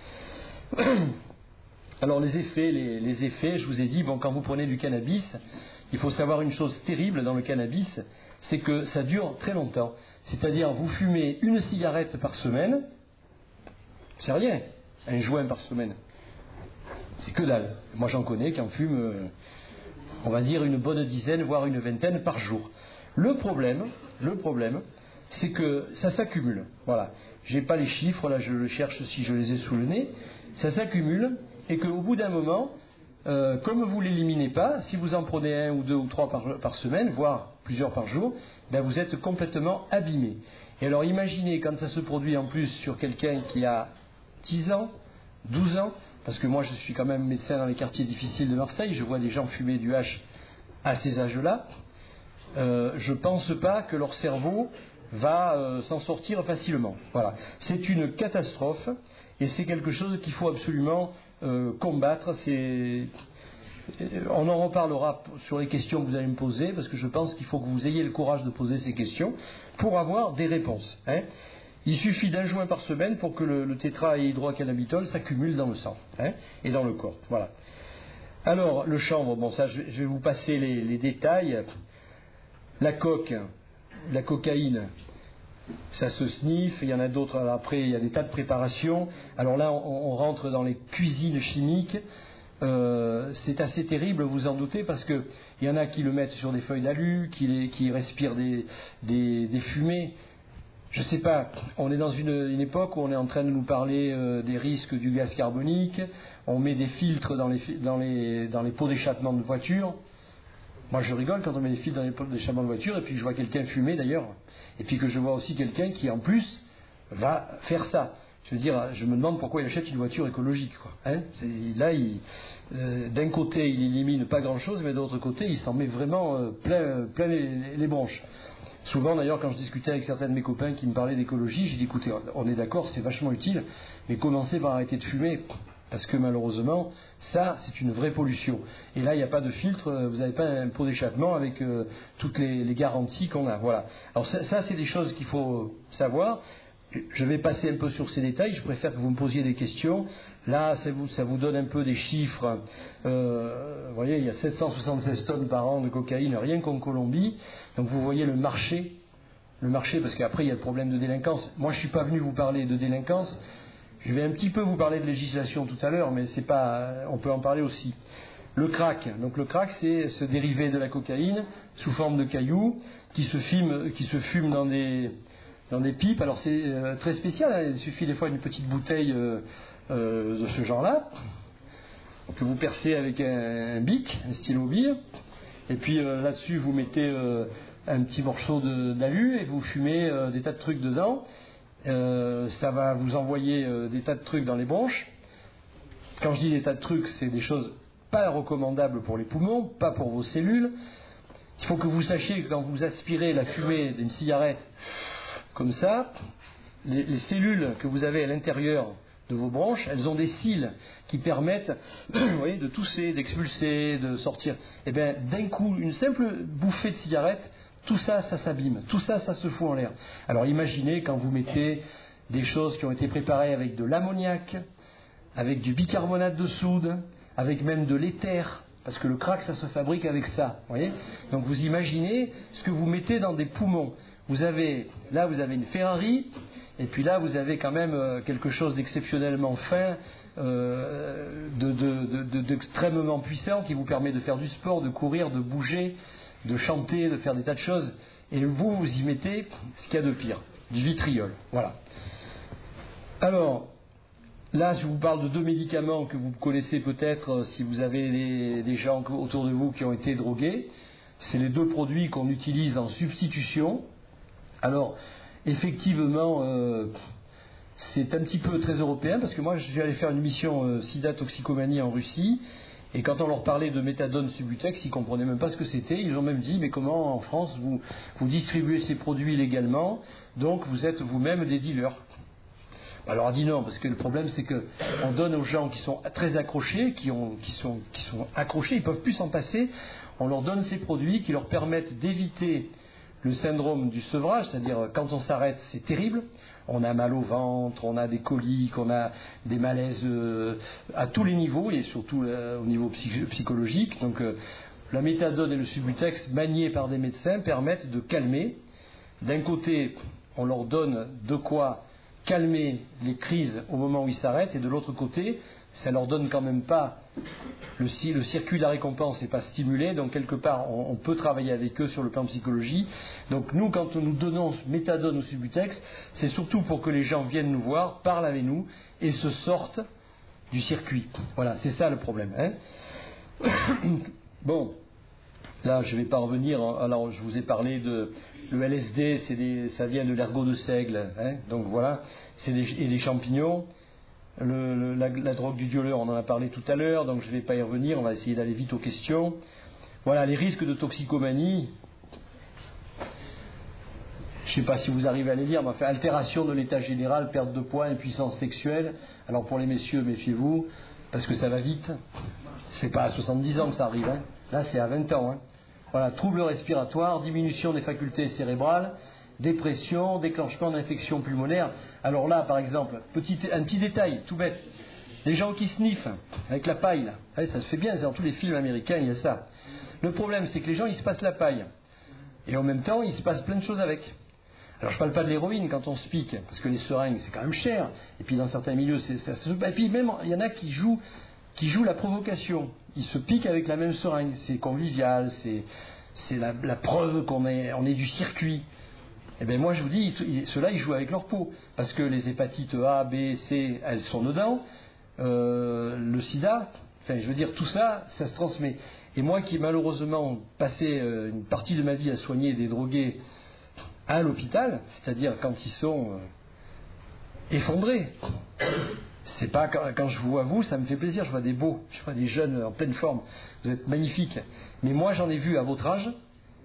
Alors les effets, les, les effets, je vous ai dit, bon, quand vous prenez du cannabis, il faut savoir une chose terrible dans le cannabis, c'est que ça dure très longtemps. C'est-à-dire, vous fumez une cigarette par semaine, c'est rien, un joint par semaine. C'est que dalle. Moi j'en connais qui en fument, euh, on va dire, une bonne dizaine, voire une vingtaine par jour. Le problème, le problème, c'est que ça s'accumule. Voilà. Je n'ai pas les chiffres, là je le cherche si je les ai sous le nez. Ça s'accumule et qu'au bout d'un moment, euh, comme vous ne l'éliminez pas, si vous en prenez un ou deux ou trois par, par semaine, voire plusieurs par jour, ben vous êtes complètement abîmé. Et alors imaginez quand ça se produit en plus sur quelqu'un qui a dix ans, douze ans, parce que moi je suis quand même médecin dans les quartiers difficiles de Marseille, je vois des gens fumer du hache à ces âges-là, euh, je ne pense pas que leur cerveau va euh, s'en sortir facilement. Voilà. C'est une catastrophe et c'est quelque chose qu'il faut absolument euh, combattre. C'est... On en reparlera sur les questions que vous allez me poser, parce que je pense qu'il faut que vous ayez le courage de poser ces questions pour avoir des réponses. Hein. Il suffit d'un joint par semaine pour que le, le tétrahydrocannabinol s'accumule dans le sang, hein, et dans le corps. Voilà. Alors, le chanvre, bon ça je vais, je vais vous passer les, les détails. La coque, la cocaïne, ça se sniffe, il y en a d'autres après, il y a des tas de préparations. Alors là, on, on rentre dans les cuisines chimiques. Euh, c'est assez terrible, vous en doutez, parce qu'il y en a qui le mettent sur des feuilles d'alu, qui, les, qui respirent des, des, des fumées. Je ne sais pas, on est dans une, une époque où on est en train de nous parler euh, des risques du gaz carbonique, on met des filtres dans les, dans les, dans les pots d'échappement de voiture. Moi je rigole quand on met des filtres dans les pots d'échappement de voiture, et puis je vois quelqu'un fumer d'ailleurs, et puis que je vois aussi quelqu'un qui en plus va faire ça. Je veux dire, je me demande pourquoi il achète une voiture écologique, quoi. Hein, c'est, là, il, euh, d'un côté, il élimine pas grand-chose, mais de l'autre côté, il s'en met vraiment euh, plein, plein les, les bronches. Souvent, d'ailleurs, quand je discutais avec certains de mes copains qui me parlaient d'écologie, j'ai dit, écoutez, on est d'accord, c'est vachement utile, mais commencez par arrêter de fumer, parce que malheureusement, ça, c'est une vraie pollution. Et là, il n'y a pas de filtre, vous n'avez pas un pot d'échappement avec euh, toutes les, les garanties qu'on a. Voilà. Alors ça, ça, c'est des choses qu'il faut savoir. Je vais passer un peu sur ces détails, je préfère que vous me posiez des questions. Là, ça vous, ça vous donne un peu des chiffres. Euh, vous voyez, il y a sept cent soixante-seize tonnes par an de cocaïne, rien qu'en Colombie. Donc vous voyez le marché, le marché, parce qu'après il y a le problème de délinquance. Moi, je ne suis pas venu vous parler de délinquance. Je vais un petit peu vous parler de législation tout à l'heure, mais c'est pas, on peut en parler aussi. Le crack, donc le crack, c'est ce dérivé de la cocaïne sous forme de cailloux qui se fume, qui se fume dans des dans des pipes. Alors c'est euh, très spécial, hein. Il suffit des fois d'une petite bouteille euh, euh, de ce genre-là, que vous percez avec un, un bic, un stylo bille, et puis euh, là-dessus vous mettez euh, un petit morceau de, d'alu et vous fumez euh, des tas de trucs dedans. Euh, ça va vous envoyer euh, des tas de trucs dans les bronches. Quand je dis des tas de trucs, c'est des choses pas recommandables pour les poumons, pas pour vos cellules. Il faut que vous sachiez que quand vous aspirez la fumée d'une cigarette comme ça, les, les cellules que vous avez à l'intérieur de vos bronches, elles ont des cils qui permettent vous voyez, de tousser, d'expulser, de sortir. Et bien d'un coup, une simple bouffée de cigarette, tout ça, ça s'abîme, tout ça, ça se fout en l'air. Alors imaginez quand vous mettez des choses qui ont été préparées avec de l'ammoniac, avec du bicarbonate de soude, avec même de l'éther, parce que le crack, ça se fabrique avec ça. Voyez. Donc vous imaginez ce que vous mettez dans des poumons. Vous avez, là vous avez une Ferrari, et puis là vous avez quand même euh, quelque chose d'exceptionnellement fin, euh, de, de, de, de, d'extrêmement puissant, qui vous permet de faire du sport, de courir, de bouger, de chanter, de faire des tas de choses. Et vous, vous y mettez ce qu'il y a de pire, du vitriol. Voilà. Alors, là, je vous parle de deux médicaments que vous connaissez peut-être si vous avez des, des gens autour de vous qui ont été drogués. C'est les deux produits qu'on utilise en substitution. Alors, effectivement, euh, c'est un petit peu très européen, parce que moi, je suis allé faire une mission euh, sida-toxicomanie en Russie, et quand on leur parlait de méthadone Subutex, ils ne comprenaient même pas ce que c'était. Ils ont même dit, mais comment en France vous, vous distribuez ces produits légalement, donc vous êtes vous-même des dealers. Alors on a dit non, parce que le problème c'est qu'on donne aux gens qui sont très accrochés, qui, ont, qui, sont, qui sont accrochés, ils ne peuvent plus s'en passer, on leur donne ces produits qui leur permettent d'éviter le syndrome du sevrage, c'est-à-dire quand on s'arrête c'est terrible, on a mal au ventre, on a des coliques, on a des malaises euh, à tous les niveaux et surtout euh, au niveau psych- psychologique. Donc euh, la méthadone et le Subutex maniés par des médecins permettent de calmer. D'un côté, on leur donne de quoi calmer les crises au moment où ils s'arrêtent, et de l'autre côté, ça leur donne quand même pas, le, le circuit de la récompense n'est pas stimulé, donc quelque part on, on peut travailler avec eux sur le plan psychologie. Donc nous, quand nous donnons méthadone ou Subutex, c'est surtout pour que les gens viennent nous voir, parlent avec nous et se sortent du circuit. Voilà, c'est ça le problème. Hein. Bon, là je ne vais pas revenir, alors je vous ai parlé de le L S D, c'est des, ça vient de l'ergot de seigle, hein, donc voilà, c'est des, et des champignons. Le, le, la, la drogue du violeur, on en a parlé tout à l'heure, donc je ne vais pas y revenir, on va essayer d'aller vite aux questions. Voilà, les risques de toxicomanie. Je ne sais pas si vous arrivez à les lire, mais enfin, altération de l'état général, perte de poids, impuissance sexuelle. Alors pour les messieurs, méfiez-vous, parce que ça va vite. C'est pas à soixante-dix ans que ça arrive, hein. Là c'est à vingt ans. Hein. Voilà, troubles respiratoires, diminution des facultés cérébrales, dépression, déclenchement d'infections pulmonaires. Alors là, par exemple, petit, un petit détail, tout bête. Les gens qui sniffent avec la paille, là, ouais, ça se fait bien, c'est dans tous les films américains, il y a ça. Le problème, c'est que les gens, ils se passent la paille. Et en même temps, il se passe plein de choses avec. Alors, je ne parle pas de l'héroïne quand on se pique, parce que les seringues, c'est quand même cher. Et puis, dans certains milieux, c'est, ça se... Et puis, même, il y en a qui jouent, qui jouent la provocation. Ils se piquent avec la même seringue. C'est convivial, c'est, c'est la, la preuve qu'on est, on est du circuit. Eh bien moi je vous dis, ceux-là ils jouent avec leur peau, parce que les hépatites A, B, C, elles sont dedans, euh, le sida, enfin je veux dire tout ça, ça se transmet. Et moi qui malheureusement passé euh, une partie de ma vie à soigner des drogués à l'hôpital, c'est-à-dire quand ils sont euh, effondrés, c'est pas quand, quand je vous vois vous, ça me fait plaisir, je vois des beaux, je vois des jeunes en pleine forme, vous êtes magnifiques, mais moi j'en ai vu à votre âge,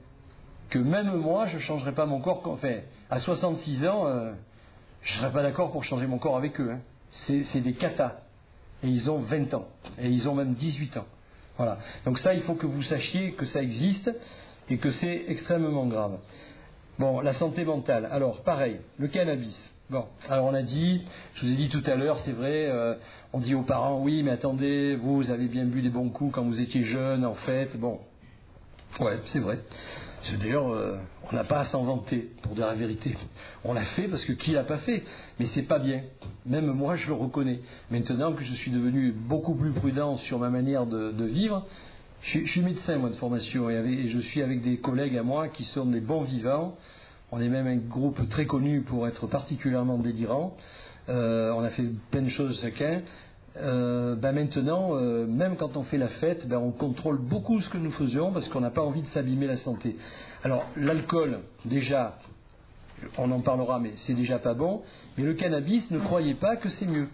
que même moi, je ne changerai pas mon corps. Enfin, à soixante-six ans, euh, je ne serais pas d'accord pour changer mon corps avec eux. Hein. C'est, c'est des catas. Et ils ont vingt ans. Et ils ont même dix-huit ans. Voilà. Donc ça, il faut que vous sachiez que ça existe et que c'est extrêmement grave. Bon, la santé mentale. Alors, pareil, le cannabis. Bon, alors on a dit, je vous ai dit tout à l'heure, c'est vrai, euh, on dit aux parents, oui, mais attendez, vous, vous avez bien bu des bons coups quand vous étiez jeune, en fait. Bon, ouais, c'est vrai. D'ailleurs, euh, on n'a pas à s'en vanter, pour dire la vérité. On l'a fait parce que qui l'a pas fait? Mais c'est pas bien. Même moi, je le reconnais. Maintenant que je suis devenu beaucoup plus prudent sur ma manière de, de vivre, je, je suis médecin, moi, de formation, et, avec, et je suis avec des collègues à moi qui sont des bons vivants. On est même un groupe très connu pour être particulièrement délirant. Euh, on a fait plein de choses chacun. Euh, ben maintenant, euh, même quand on fait la fête, ben on contrôle beaucoup ce que nous faisions parce qu'on n'a pas envie de s'abîmer la santé. Alors l'alcool, déjà, on en parlera, mais c'est déjà pas bon. Mais le cannabis, ne croyez pas que c'est mieux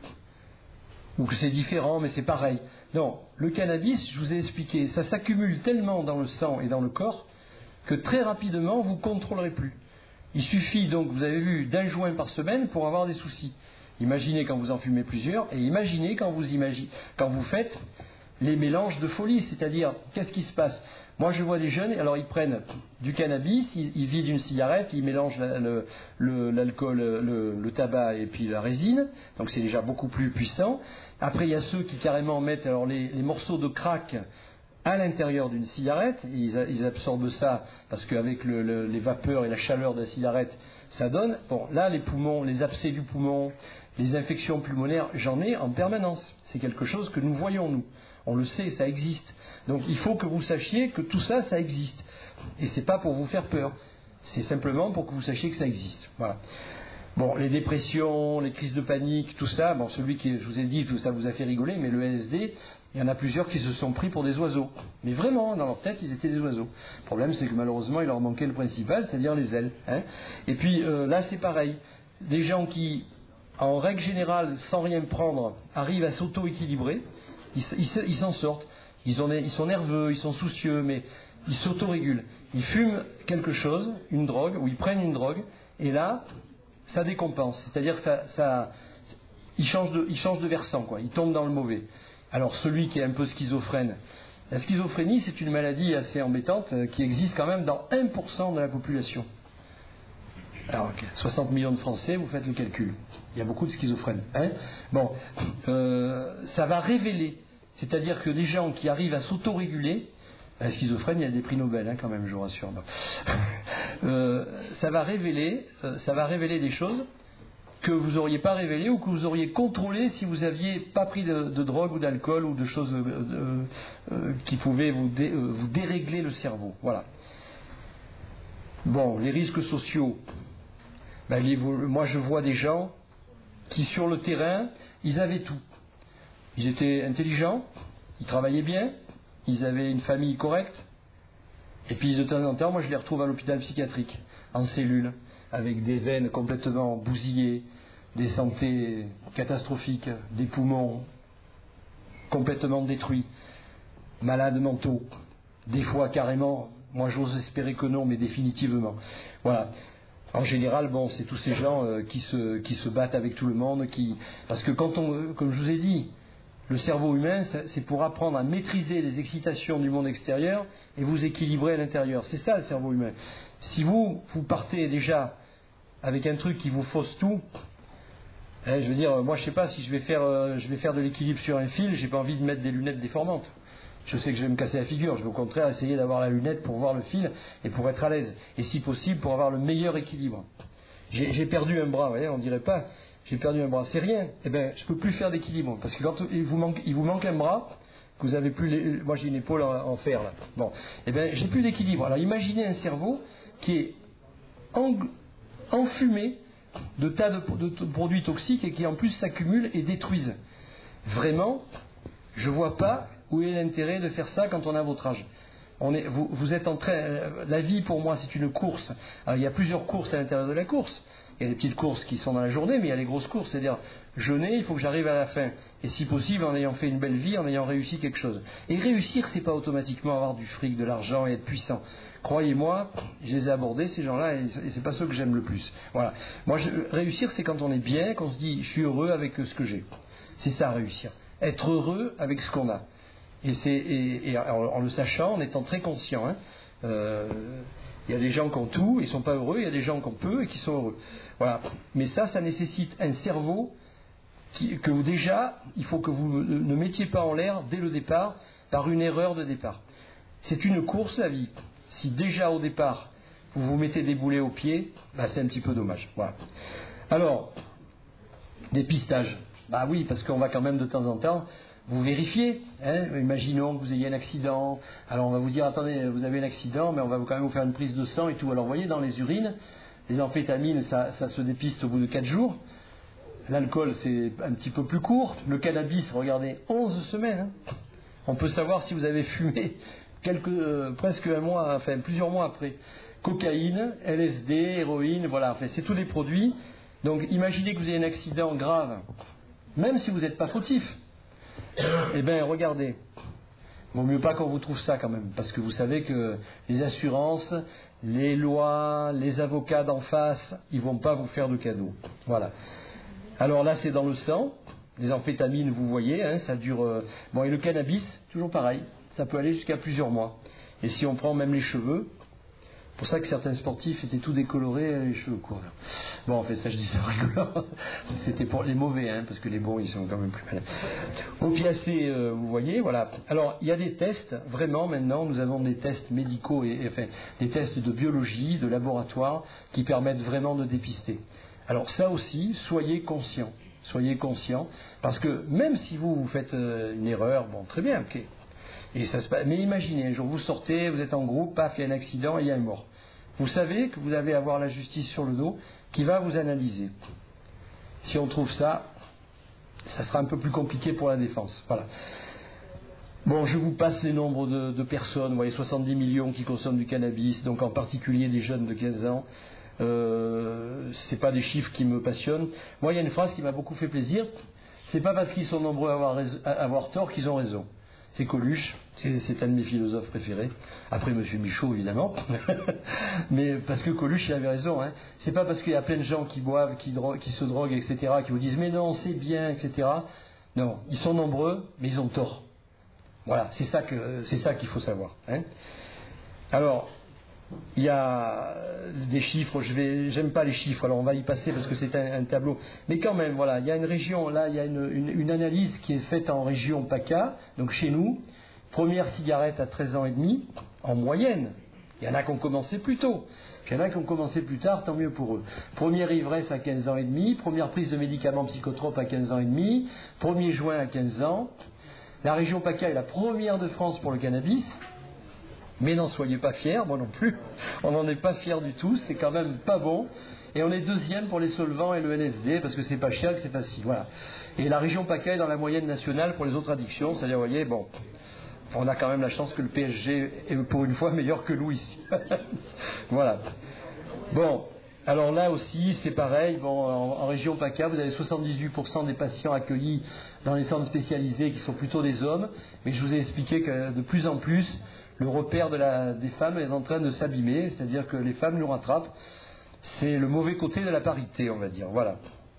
ou que c'est différent, mais c'est pareil. Non, le cannabis, je vous ai expliqué, ça s'accumule tellement dans le sang et dans le corps que très rapidement vous contrôlerez plus. Il suffit donc, vous avez vu, d'un joint par semaine pour avoir des soucis. Imaginez quand vous en fumez plusieurs, et imaginez quand vous, imaginez, quand vous faites les mélanges de folie, c'est-à-dire, qu'est-ce qui se passe? Moi, je vois des jeunes, alors ils prennent du cannabis, ils, ils vident une cigarette, ils mélangent la, le, le, l'alcool, le, le tabac et puis la résine, donc c'est déjà beaucoup plus puissant. Après, il y a ceux qui carrément mettent alors, les, les morceaux de crack à l'intérieur d'une cigarette, ils, ils absorbent ça, parce qu'avec le, le, les vapeurs et la chaleur de la cigarette, ça donne. Bon, là, les poumons, les abcès du poumon, les infections pulmonaires, j'en ai en permanence. C'est quelque chose que nous voyons, nous. On le sait, ça existe. Donc il faut que vous sachiez que tout ça, ça existe. Et c'est pas pour vous faire peur. C'est simplement pour que vous sachiez que ça existe. Voilà. Bon, les dépressions, les crises de panique, tout ça, bon, celui qui, je vous ai dit, tout ça vous a fait rigoler, mais le L S D, il y en a plusieurs qui se sont pris pour des oiseaux. Mais vraiment, dans leur tête, ils étaient des oiseaux. Le problème, c'est que malheureusement, il leur manquait le principal, c'est-à-dire les ailes. Hein. Et puis euh, là, c'est pareil. Des gens qui, en règle générale, sans rien prendre, arrivent à s'auto-équilibrer, ils, ils, ils s'en sortent. Ils, ont, ils sont nerveux, ils sont soucieux, mais ils s'auto-régulent. Ils fument quelque chose, une drogue, ou ils prennent une drogue, et là, ça décompense. C'est-à-dire que ça, ça, ils changent de, ils changent de versant, quoi. Ils tombent dans le mauvais. Alors celui qui est un peu schizophrène, la schizophrénie, c'est une maladie assez embêtante euh, qui existe quand même dans un pour cent de la population. Alors, okay, soixante millions de Français, vous faites le calcul. Il y a beaucoup de schizophrènes. Hein. Bon, euh, ça va révéler, c'est-à-dire que des gens qui arrivent à s'autoréguler, la schizophrène, il y a des prix Nobel, hein, quand même, je vous rassure. euh, ça va révéler, euh, ça va révéler des choses que vous n'auriez pas révélé ou que vous auriez contrôlé si vous n'aviez pas pris de, de drogue ou d'alcool ou de choses euh, euh, qui pouvaient vous, dé, euh, vous dérégler le cerveau. Voilà. Bon, les risques sociaux. Ben, les, moi, je vois des gens qui, sur le terrain, ils avaient tout. Ils étaient intelligents, ils travaillaient bien, ils avaient une famille correcte. Et puis, de temps en temps, moi, je les retrouve à l'hôpital psychiatrique, en cellule, avec des veines complètement bousillées, des santé catastrophiques, des poumons complètement détruits, malades mentaux, des fois carrément, moi j'ose espérer que non, mais définitivement. Voilà. En général, bon, c'est tous ces gens euh, qui, se, qui se battent avec tout le monde, qui... parce que quand on, comme je vous ai dit, le cerveau humain, c'est pour apprendre à maîtriser les excitations du monde extérieur et vous équilibrer à l'intérieur. C'est ça le cerveau humain. Si vous, vous partez déjà avec un truc qui vous fausse tout, hein, je veux dire, moi je sais pas, si je vais faire, euh, je vais faire de l'équilibre sur un fil, j'ai pas envie de mettre des lunettes déformantes. Je sais que je vais me casser la figure, je vais au contraire essayer d'avoir la lunette pour voir le fil et pour être à l'aise. Et si possible, pour avoir le meilleur équilibre. J'ai, j'ai perdu un bras, vous voyez, on dirait pas, j'ai perdu un bras, c'est rien. Eh bien, je peux plus faire d'équilibre, parce que quand il vous manque, il vous manque un bras, que vous avez plus, les, moi j'ai une épaule en, en fer là. Bon, eh bien, j'ai plus d'équilibre. Alors imaginez un cerveau qui est en, enfumé de tas de, de, de produits toxiques et qui en plus s'accumulent et détruisent. Vraiment, je ne vois pas où est l'intérêt de faire ça quand on a votre âge. On est, vous, vous êtes en train, la vie pour moi c'est une course. Alors, il y a plusieurs courses à l'intérieur de la course. Il y a les petites courses qui sont dans la journée, mais il y a les grosses courses. C'est-à-dire, jeûner, il faut que j'arrive à la fin. Et si possible, en ayant fait une belle vie, en ayant réussi quelque chose. Et réussir, c'est pas automatiquement avoir du fric, de l'argent et être puissant. Croyez-moi, je les ai abordés, ces gens-là, et c'est pas ceux que j'aime le plus. Voilà. Moi, je, réussir, c'est quand on est bien, qu'on se dit, je suis heureux avec ce que j'ai. C'est ça, réussir. Être heureux avec ce qu'on a. Et, c'est, et, et en, en le sachant, en étant très conscient. Hein, euh, il y a des gens qui ont tout, ils ne sont pas heureux, il y a des gens qui ont peu et qui sont heureux. Voilà. Mais ça, ça nécessite un cerveau qui, que vous, déjà, il faut que vous ne mettiez pas en l'air dès le départ par une erreur de départ. C'est une course, la vie. Si déjà au départ, vous vous mettez des boulets aux pieds, bah, c'est un petit peu dommage. Voilà. Alors, dépistage. Bah oui, parce qu'on va quand même de temps en temps vous vérifiez. Hein. Imaginons que vous ayez un accident. Alors on va vous dire, attendez, vous avez un accident, mais on va quand même vous faire une prise de sang et tout. Alors vous voyez, dans les urines, les amphétamines, ça, ça se dépiste au bout de quatre jours. L'alcool, c'est un petit peu plus court. Le cannabis, regardez, onze semaines. Hein. On peut savoir si vous avez fumé quelques, euh, presque un mois, enfin plusieurs mois après. Cocaïne, L S D, héroïne, voilà. Enfin, c'est tous des produits. Donc imaginez que vous ayez un accident grave, même si vous n'êtes pas fautif. Eh bien, regardez, vaut mieux pas qu'on vous trouve ça quand même, parce que vous savez que les assurances, les lois, les avocats d'en face, ils vont pas vous faire de cadeaux. Voilà. Alors là, c'est dans le sang, les amphétamines, vous voyez, hein, ça dure... Euh... Bon, et le cannabis, toujours pareil, ça peut aller jusqu'à plusieurs mois. Et si on prend même les cheveux... C'est pour ça que certains sportifs étaient tout décolorés, les cheveux courts. Bon, en fait, ça je dis ça rigolant. C'était pour les mauvais, hein, parce que les bons, ils sont quand même plus malins. Opiacés, euh, vous voyez, voilà. Alors, il y a des tests, vraiment, maintenant, nous avons des tests médicaux, et, et enfin, des tests de biologie, de laboratoire, qui permettent vraiment de dépister. Alors, ça aussi, soyez conscients. Soyez conscients, parce que même si vous, vous faites euh, une erreur, bon, très bien, ok. Et ça se passe. Mais imaginez, un jour vous sortez, vous êtes en groupe, paf, il y a un accident et il y a un mort. Vous savez que vous allez avoir la justice sur le dos qui va vous analyser. Si on trouve ça, ça sera un peu plus compliqué pour la défense. Voilà. Bon, je vous passe les nombres de, de personnes. Vous voyez, soixante-dix millions qui consomment du cannabis, donc en particulier des jeunes de quinze ans. Euh, c'est pas des chiffres qui me passionnent. Moi, il y a une phrase qui m'a beaucoup fait plaisir. C'est pas parce qu'ils sont nombreux à avoir, à avoir tort qu'ils ont raison. C'est Coluche, c'est, c'est un de mes philosophes préférés. Après M. Michaud, évidemment. Mais parce que Coluche, il avait raison. Hein. C'est pas parce qu'il y a plein de gens qui boivent, qui, dro- qui se droguent, et cetera, qui vous disent mais non, c'est bien, et cetera. Non, ils sont nombreux, mais ils ont tort. Voilà, c'est ça que, c'est ça qu'il faut savoir. Hein. Alors, il y a des chiffres, je vais, j'aime pas les chiffres, alors on va y passer parce que c'est un, un tableau. Mais quand même, voilà, il y a une région, là, il y a une, une, une analyse qui est faite en région PACA, donc chez nous, première cigarette à treize ans et demi, en moyenne, Il y en a qui ont commencé plus tôt. Il y en a qui ont commencé plus tard, tant mieux pour eux. Première ivresse à quinze ans et demi, première prise de médicaments psychotropes à quinze ans et demi, premier juin à quinze ans. La région PACA est la première de France pour le cannabis. Mais n'en soyez pas fiers, moi non plus. On n'en est pas fiers du tout, c'est quand même pas bon. Et on est deuxième pour les solvants et le L S D, parce que c'est pas cher, que c'est facile. Voilà. Et la région PACA est dans la moyenne nationale pour les autres addictions, c'est-à-dire, vous voyez, bon, on a quand même la chance que le P S G est pour une fois meilleur que nous ici. Voilà. Bon, alors là aussi, c'est pareil. Bon, en, en région PACA, vous avez soixante-dix-huit pour cent des patients accueillis dans les centres spécialisés qui sont plutôt des hommes. Mais je vous ai expliqué que de plus en plus, le repère de la, des femmes est en train de s'abîmer, c'est-à-dire que les femmes nous rattrapent. C'est le mauvais côté de la parité, on va dire. Voilà.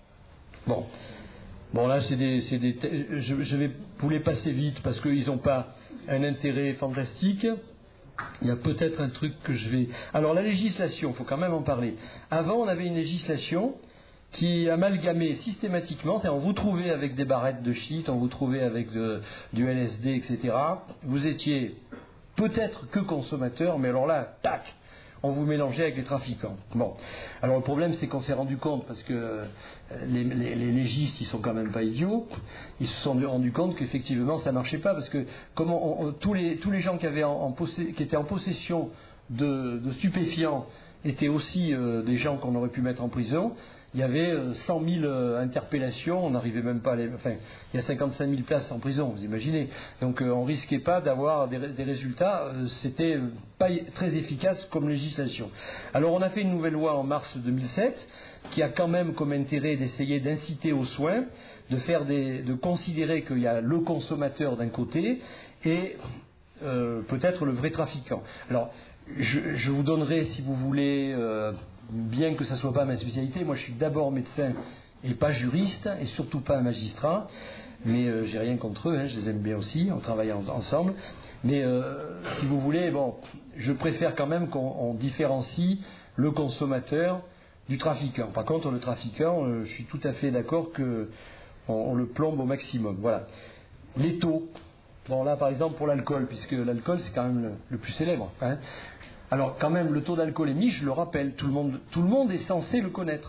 Bon. Bon, là, c'est des, c'est des, je, je vais vous les passer vite parce qu'ils n'ont pas un intérêt fantastique. Il y a peut-être un truc que je vais... Alors, la législation, il faut quand même en parler. Avant, on avait une législation qui amalgamait systématiquement, c'est-à-dire on vous trouvait avec des barrettes de shit, on vous trouvait avec de, du L S D, et cetera. Vous étiez peut-être que consommateur, mais alors là, tac, on vous mélangeait avec les trafiquants. Bon, alors le problème c'est qu'on s'est rendu compte, parce que les, les, les légistes ils sont quand même pas idiots, ils se sont rendus compte qu'effectivement ça marchait pas, parce que comme on, on, tous, les, tous les gens qui, avaient en, en possé, qui étaient en possession de, de stupéfiants étaient aussi euh, des gens qu'on aurait pu mettre en prison. Il y avait euh, cent mille euh, interpellations, on n'arrivait même pas à les... Enfin, il y a cinquante-cinq mille places en prison, vous imaginez. Donc euh, on risquait pas d'avoir des, des résultats, euh, c'était pas très efficace comme législation. Alors on a fait une nouvelle loi en mars deux mille sept, qui a quand même comme intérêt d'essayer d'inciter aux soins, de faire des, de considérer qu'il y a le consommateur d'un côté et euh, peut-être le vrai trafiquant. Alors, je, je vous donnerai, si vous voulez... Euh, bien que ça ne soit pas ma spécialité, moi je suis d'abord médecin et pas juriste, et surtout pas un magistrat, mais euh, j'ai rien contre eux, hein, je les aime bien aussi, on travaille en, ensemble, mais euh, si vous voulez, bon, je préfère quand même qu'on on différencie le consommateur du trafiquant. Par contre, le trafiquant, euh, je suis tout à fait d'accord qu'on on le plombe au maximum. Voilà. Les taux, bon là par exemple pour l'alcool, puisque l'alcool c'est quand même le, le plus célèbre, hein. Alors, quand même, le taux d'alcoolémie, je le rappelle, tout le monde, tout le monde est censé le connaître.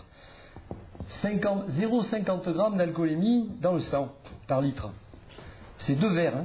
zéro virgule cinquante grammes d'alcoolémie dans le sang, par litre. C'est deux verres. Hein.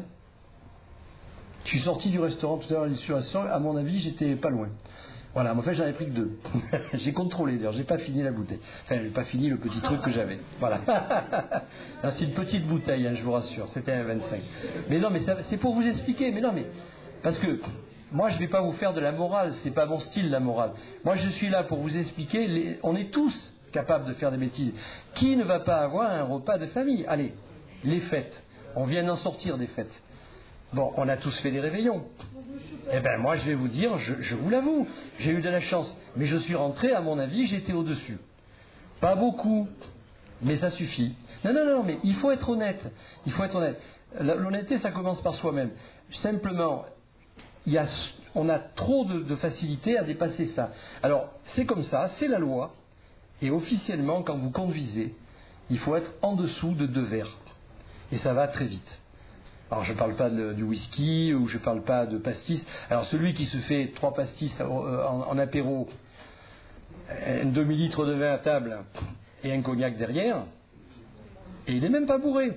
Je suis sorti du restaurant tout à l'heure à l'illustration, à mon avis, j'étais pas loin. Voilà, mais en fait, j'en ai pris que deux. J'ai contrôlé, d'ailleurs, j'ai pas fini la bouteille. Enfin, j'ai pas fini le petit truc que j'avais. Voilà. Non, c'est une petite bouteille, hein, je vous rassure, c'était un vingt-cinq. Mais non, mais ça, c'est pour vous expliquer, mais non, mais... Parce que... Moi, je ne vais pas vous faire de la morale, ce n'est pas mon style, la morale. Moi, je suis là pour vous expliquer, les... on est tous capables de faire des bêtises. Qui ne va pas avoir un repas de famille? Allez, les fêtes. On vient d'en sortir des fêtes. Bon, on a tous fait des réveillons. Eh bien, moi, je vais vous dire, je, je vous l'avoue, j'ai eu de la chance. Mais je suis rentré, à mon avis, j'étais au-dessus. Pas beaucoup, mais ça suffit. Non, non, non, mais il faut être honnête. Il faut être honnête. L'honnêteté, ça commence par soi-même. Simplement... Il y a, on a trop de, de facilité à dépasser ça. Alors, c'est comme ça, c'est la loi. Et officiellement, quand vous conduisez, il faut être en dessous de deux verres. Et ça va très vite. Alors, je ne parle pas de, du whisky, ou je ne parle pas de pastis. Alors, celui qui se fait trois pastis en, en, en apéro, un demi-litre de vin à table, et un cognac derrière, et il n'est même pas bourré.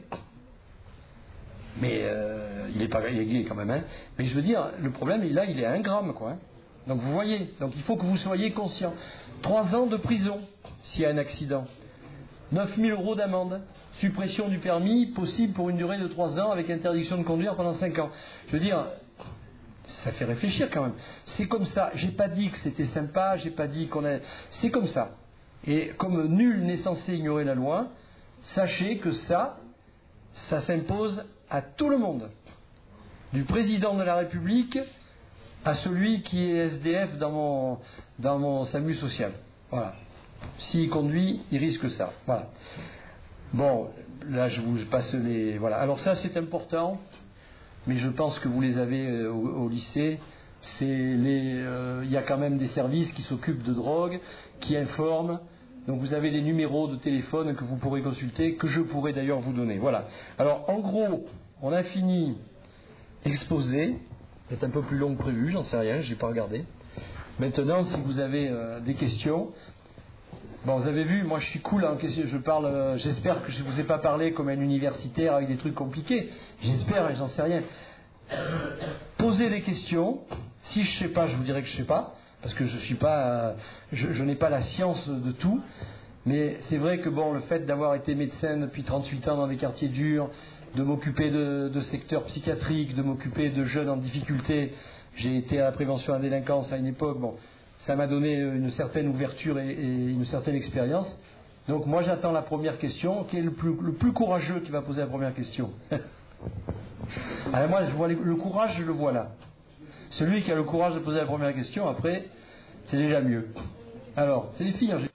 Mais euh, il est pas il est gay quand même, hein. Mais je veux dire, le problème, là, il est à un gramme, quoi. Hein. Donc vous voyez, donc il faut que vous soyez conscient. Trois ans de prison s'il y a un accident. neuf mille euros d'amende. Suppression du permis possible pour une durée de trois ans avec interdiction de conduire pendant cinq ans. Je veux dire, ça fait réfléchir quand même. C'est comme ça. J'ai pas dit que c'était sympa, j'ai pas dit qu'on a. C'est comme ça. Et comme nul n'est censé ignorer la loi, sachez que ça, ça s'impose à tout le monde, du président de la République à celui qui est S D F dans mon, dans mon SAMU social. Voilà. S'il conduit, il risque ça. Voilà. Bon, là je vous passe les... Voilà. Alors ça c'est important, mais je pense que vous les avez au, au lycée. C'est les, euh, il y a quand même des services qui s'occupent de drogue, qui informent. Donc vous avez des numéros de téléphone que vous pourrez consulter, que je pourrai d'ailleurs vous donner. Voilà. Alors en gros, on a fini exposé. C'est un peu plus long que prévu, j'en sais rien, je n'ai pas regardé. Maintenant, si vous avez euh, des questions, bon, vous avez vu, moi je suis cool, hein, je parle, euh, j'espère que je ne vous ai pas parlé comme un universitaire avec des trucs compliqués. J'espère et j'en sais rien. Posez des questions. Si je ne sais pas, je vous dirai que je ne sais pas, parce que je suis pas, euh, je, je n'ai pas la science de tout. Mais c'est vrai que bon, le fait d'avoir été médecin depuis trente-huit ans dans des quartiers durs, de m'occuper de, de secteurs psychiatriques, de m'occuper de jeunes en difficulté, j'ai été à la prévention de la délinquance à une époque, bon, ça m'a donné une certaine ouverture et, et une certaine expérience. Donc moi j'attends la première question. Qui est le plus, le plus courageux qui va poser la première question? Alors moi je vois le, le courage, je le vois là. Celui qui a le courage de poser la première question, après, c'est déjà mieux. Alors, c'est les filles en général.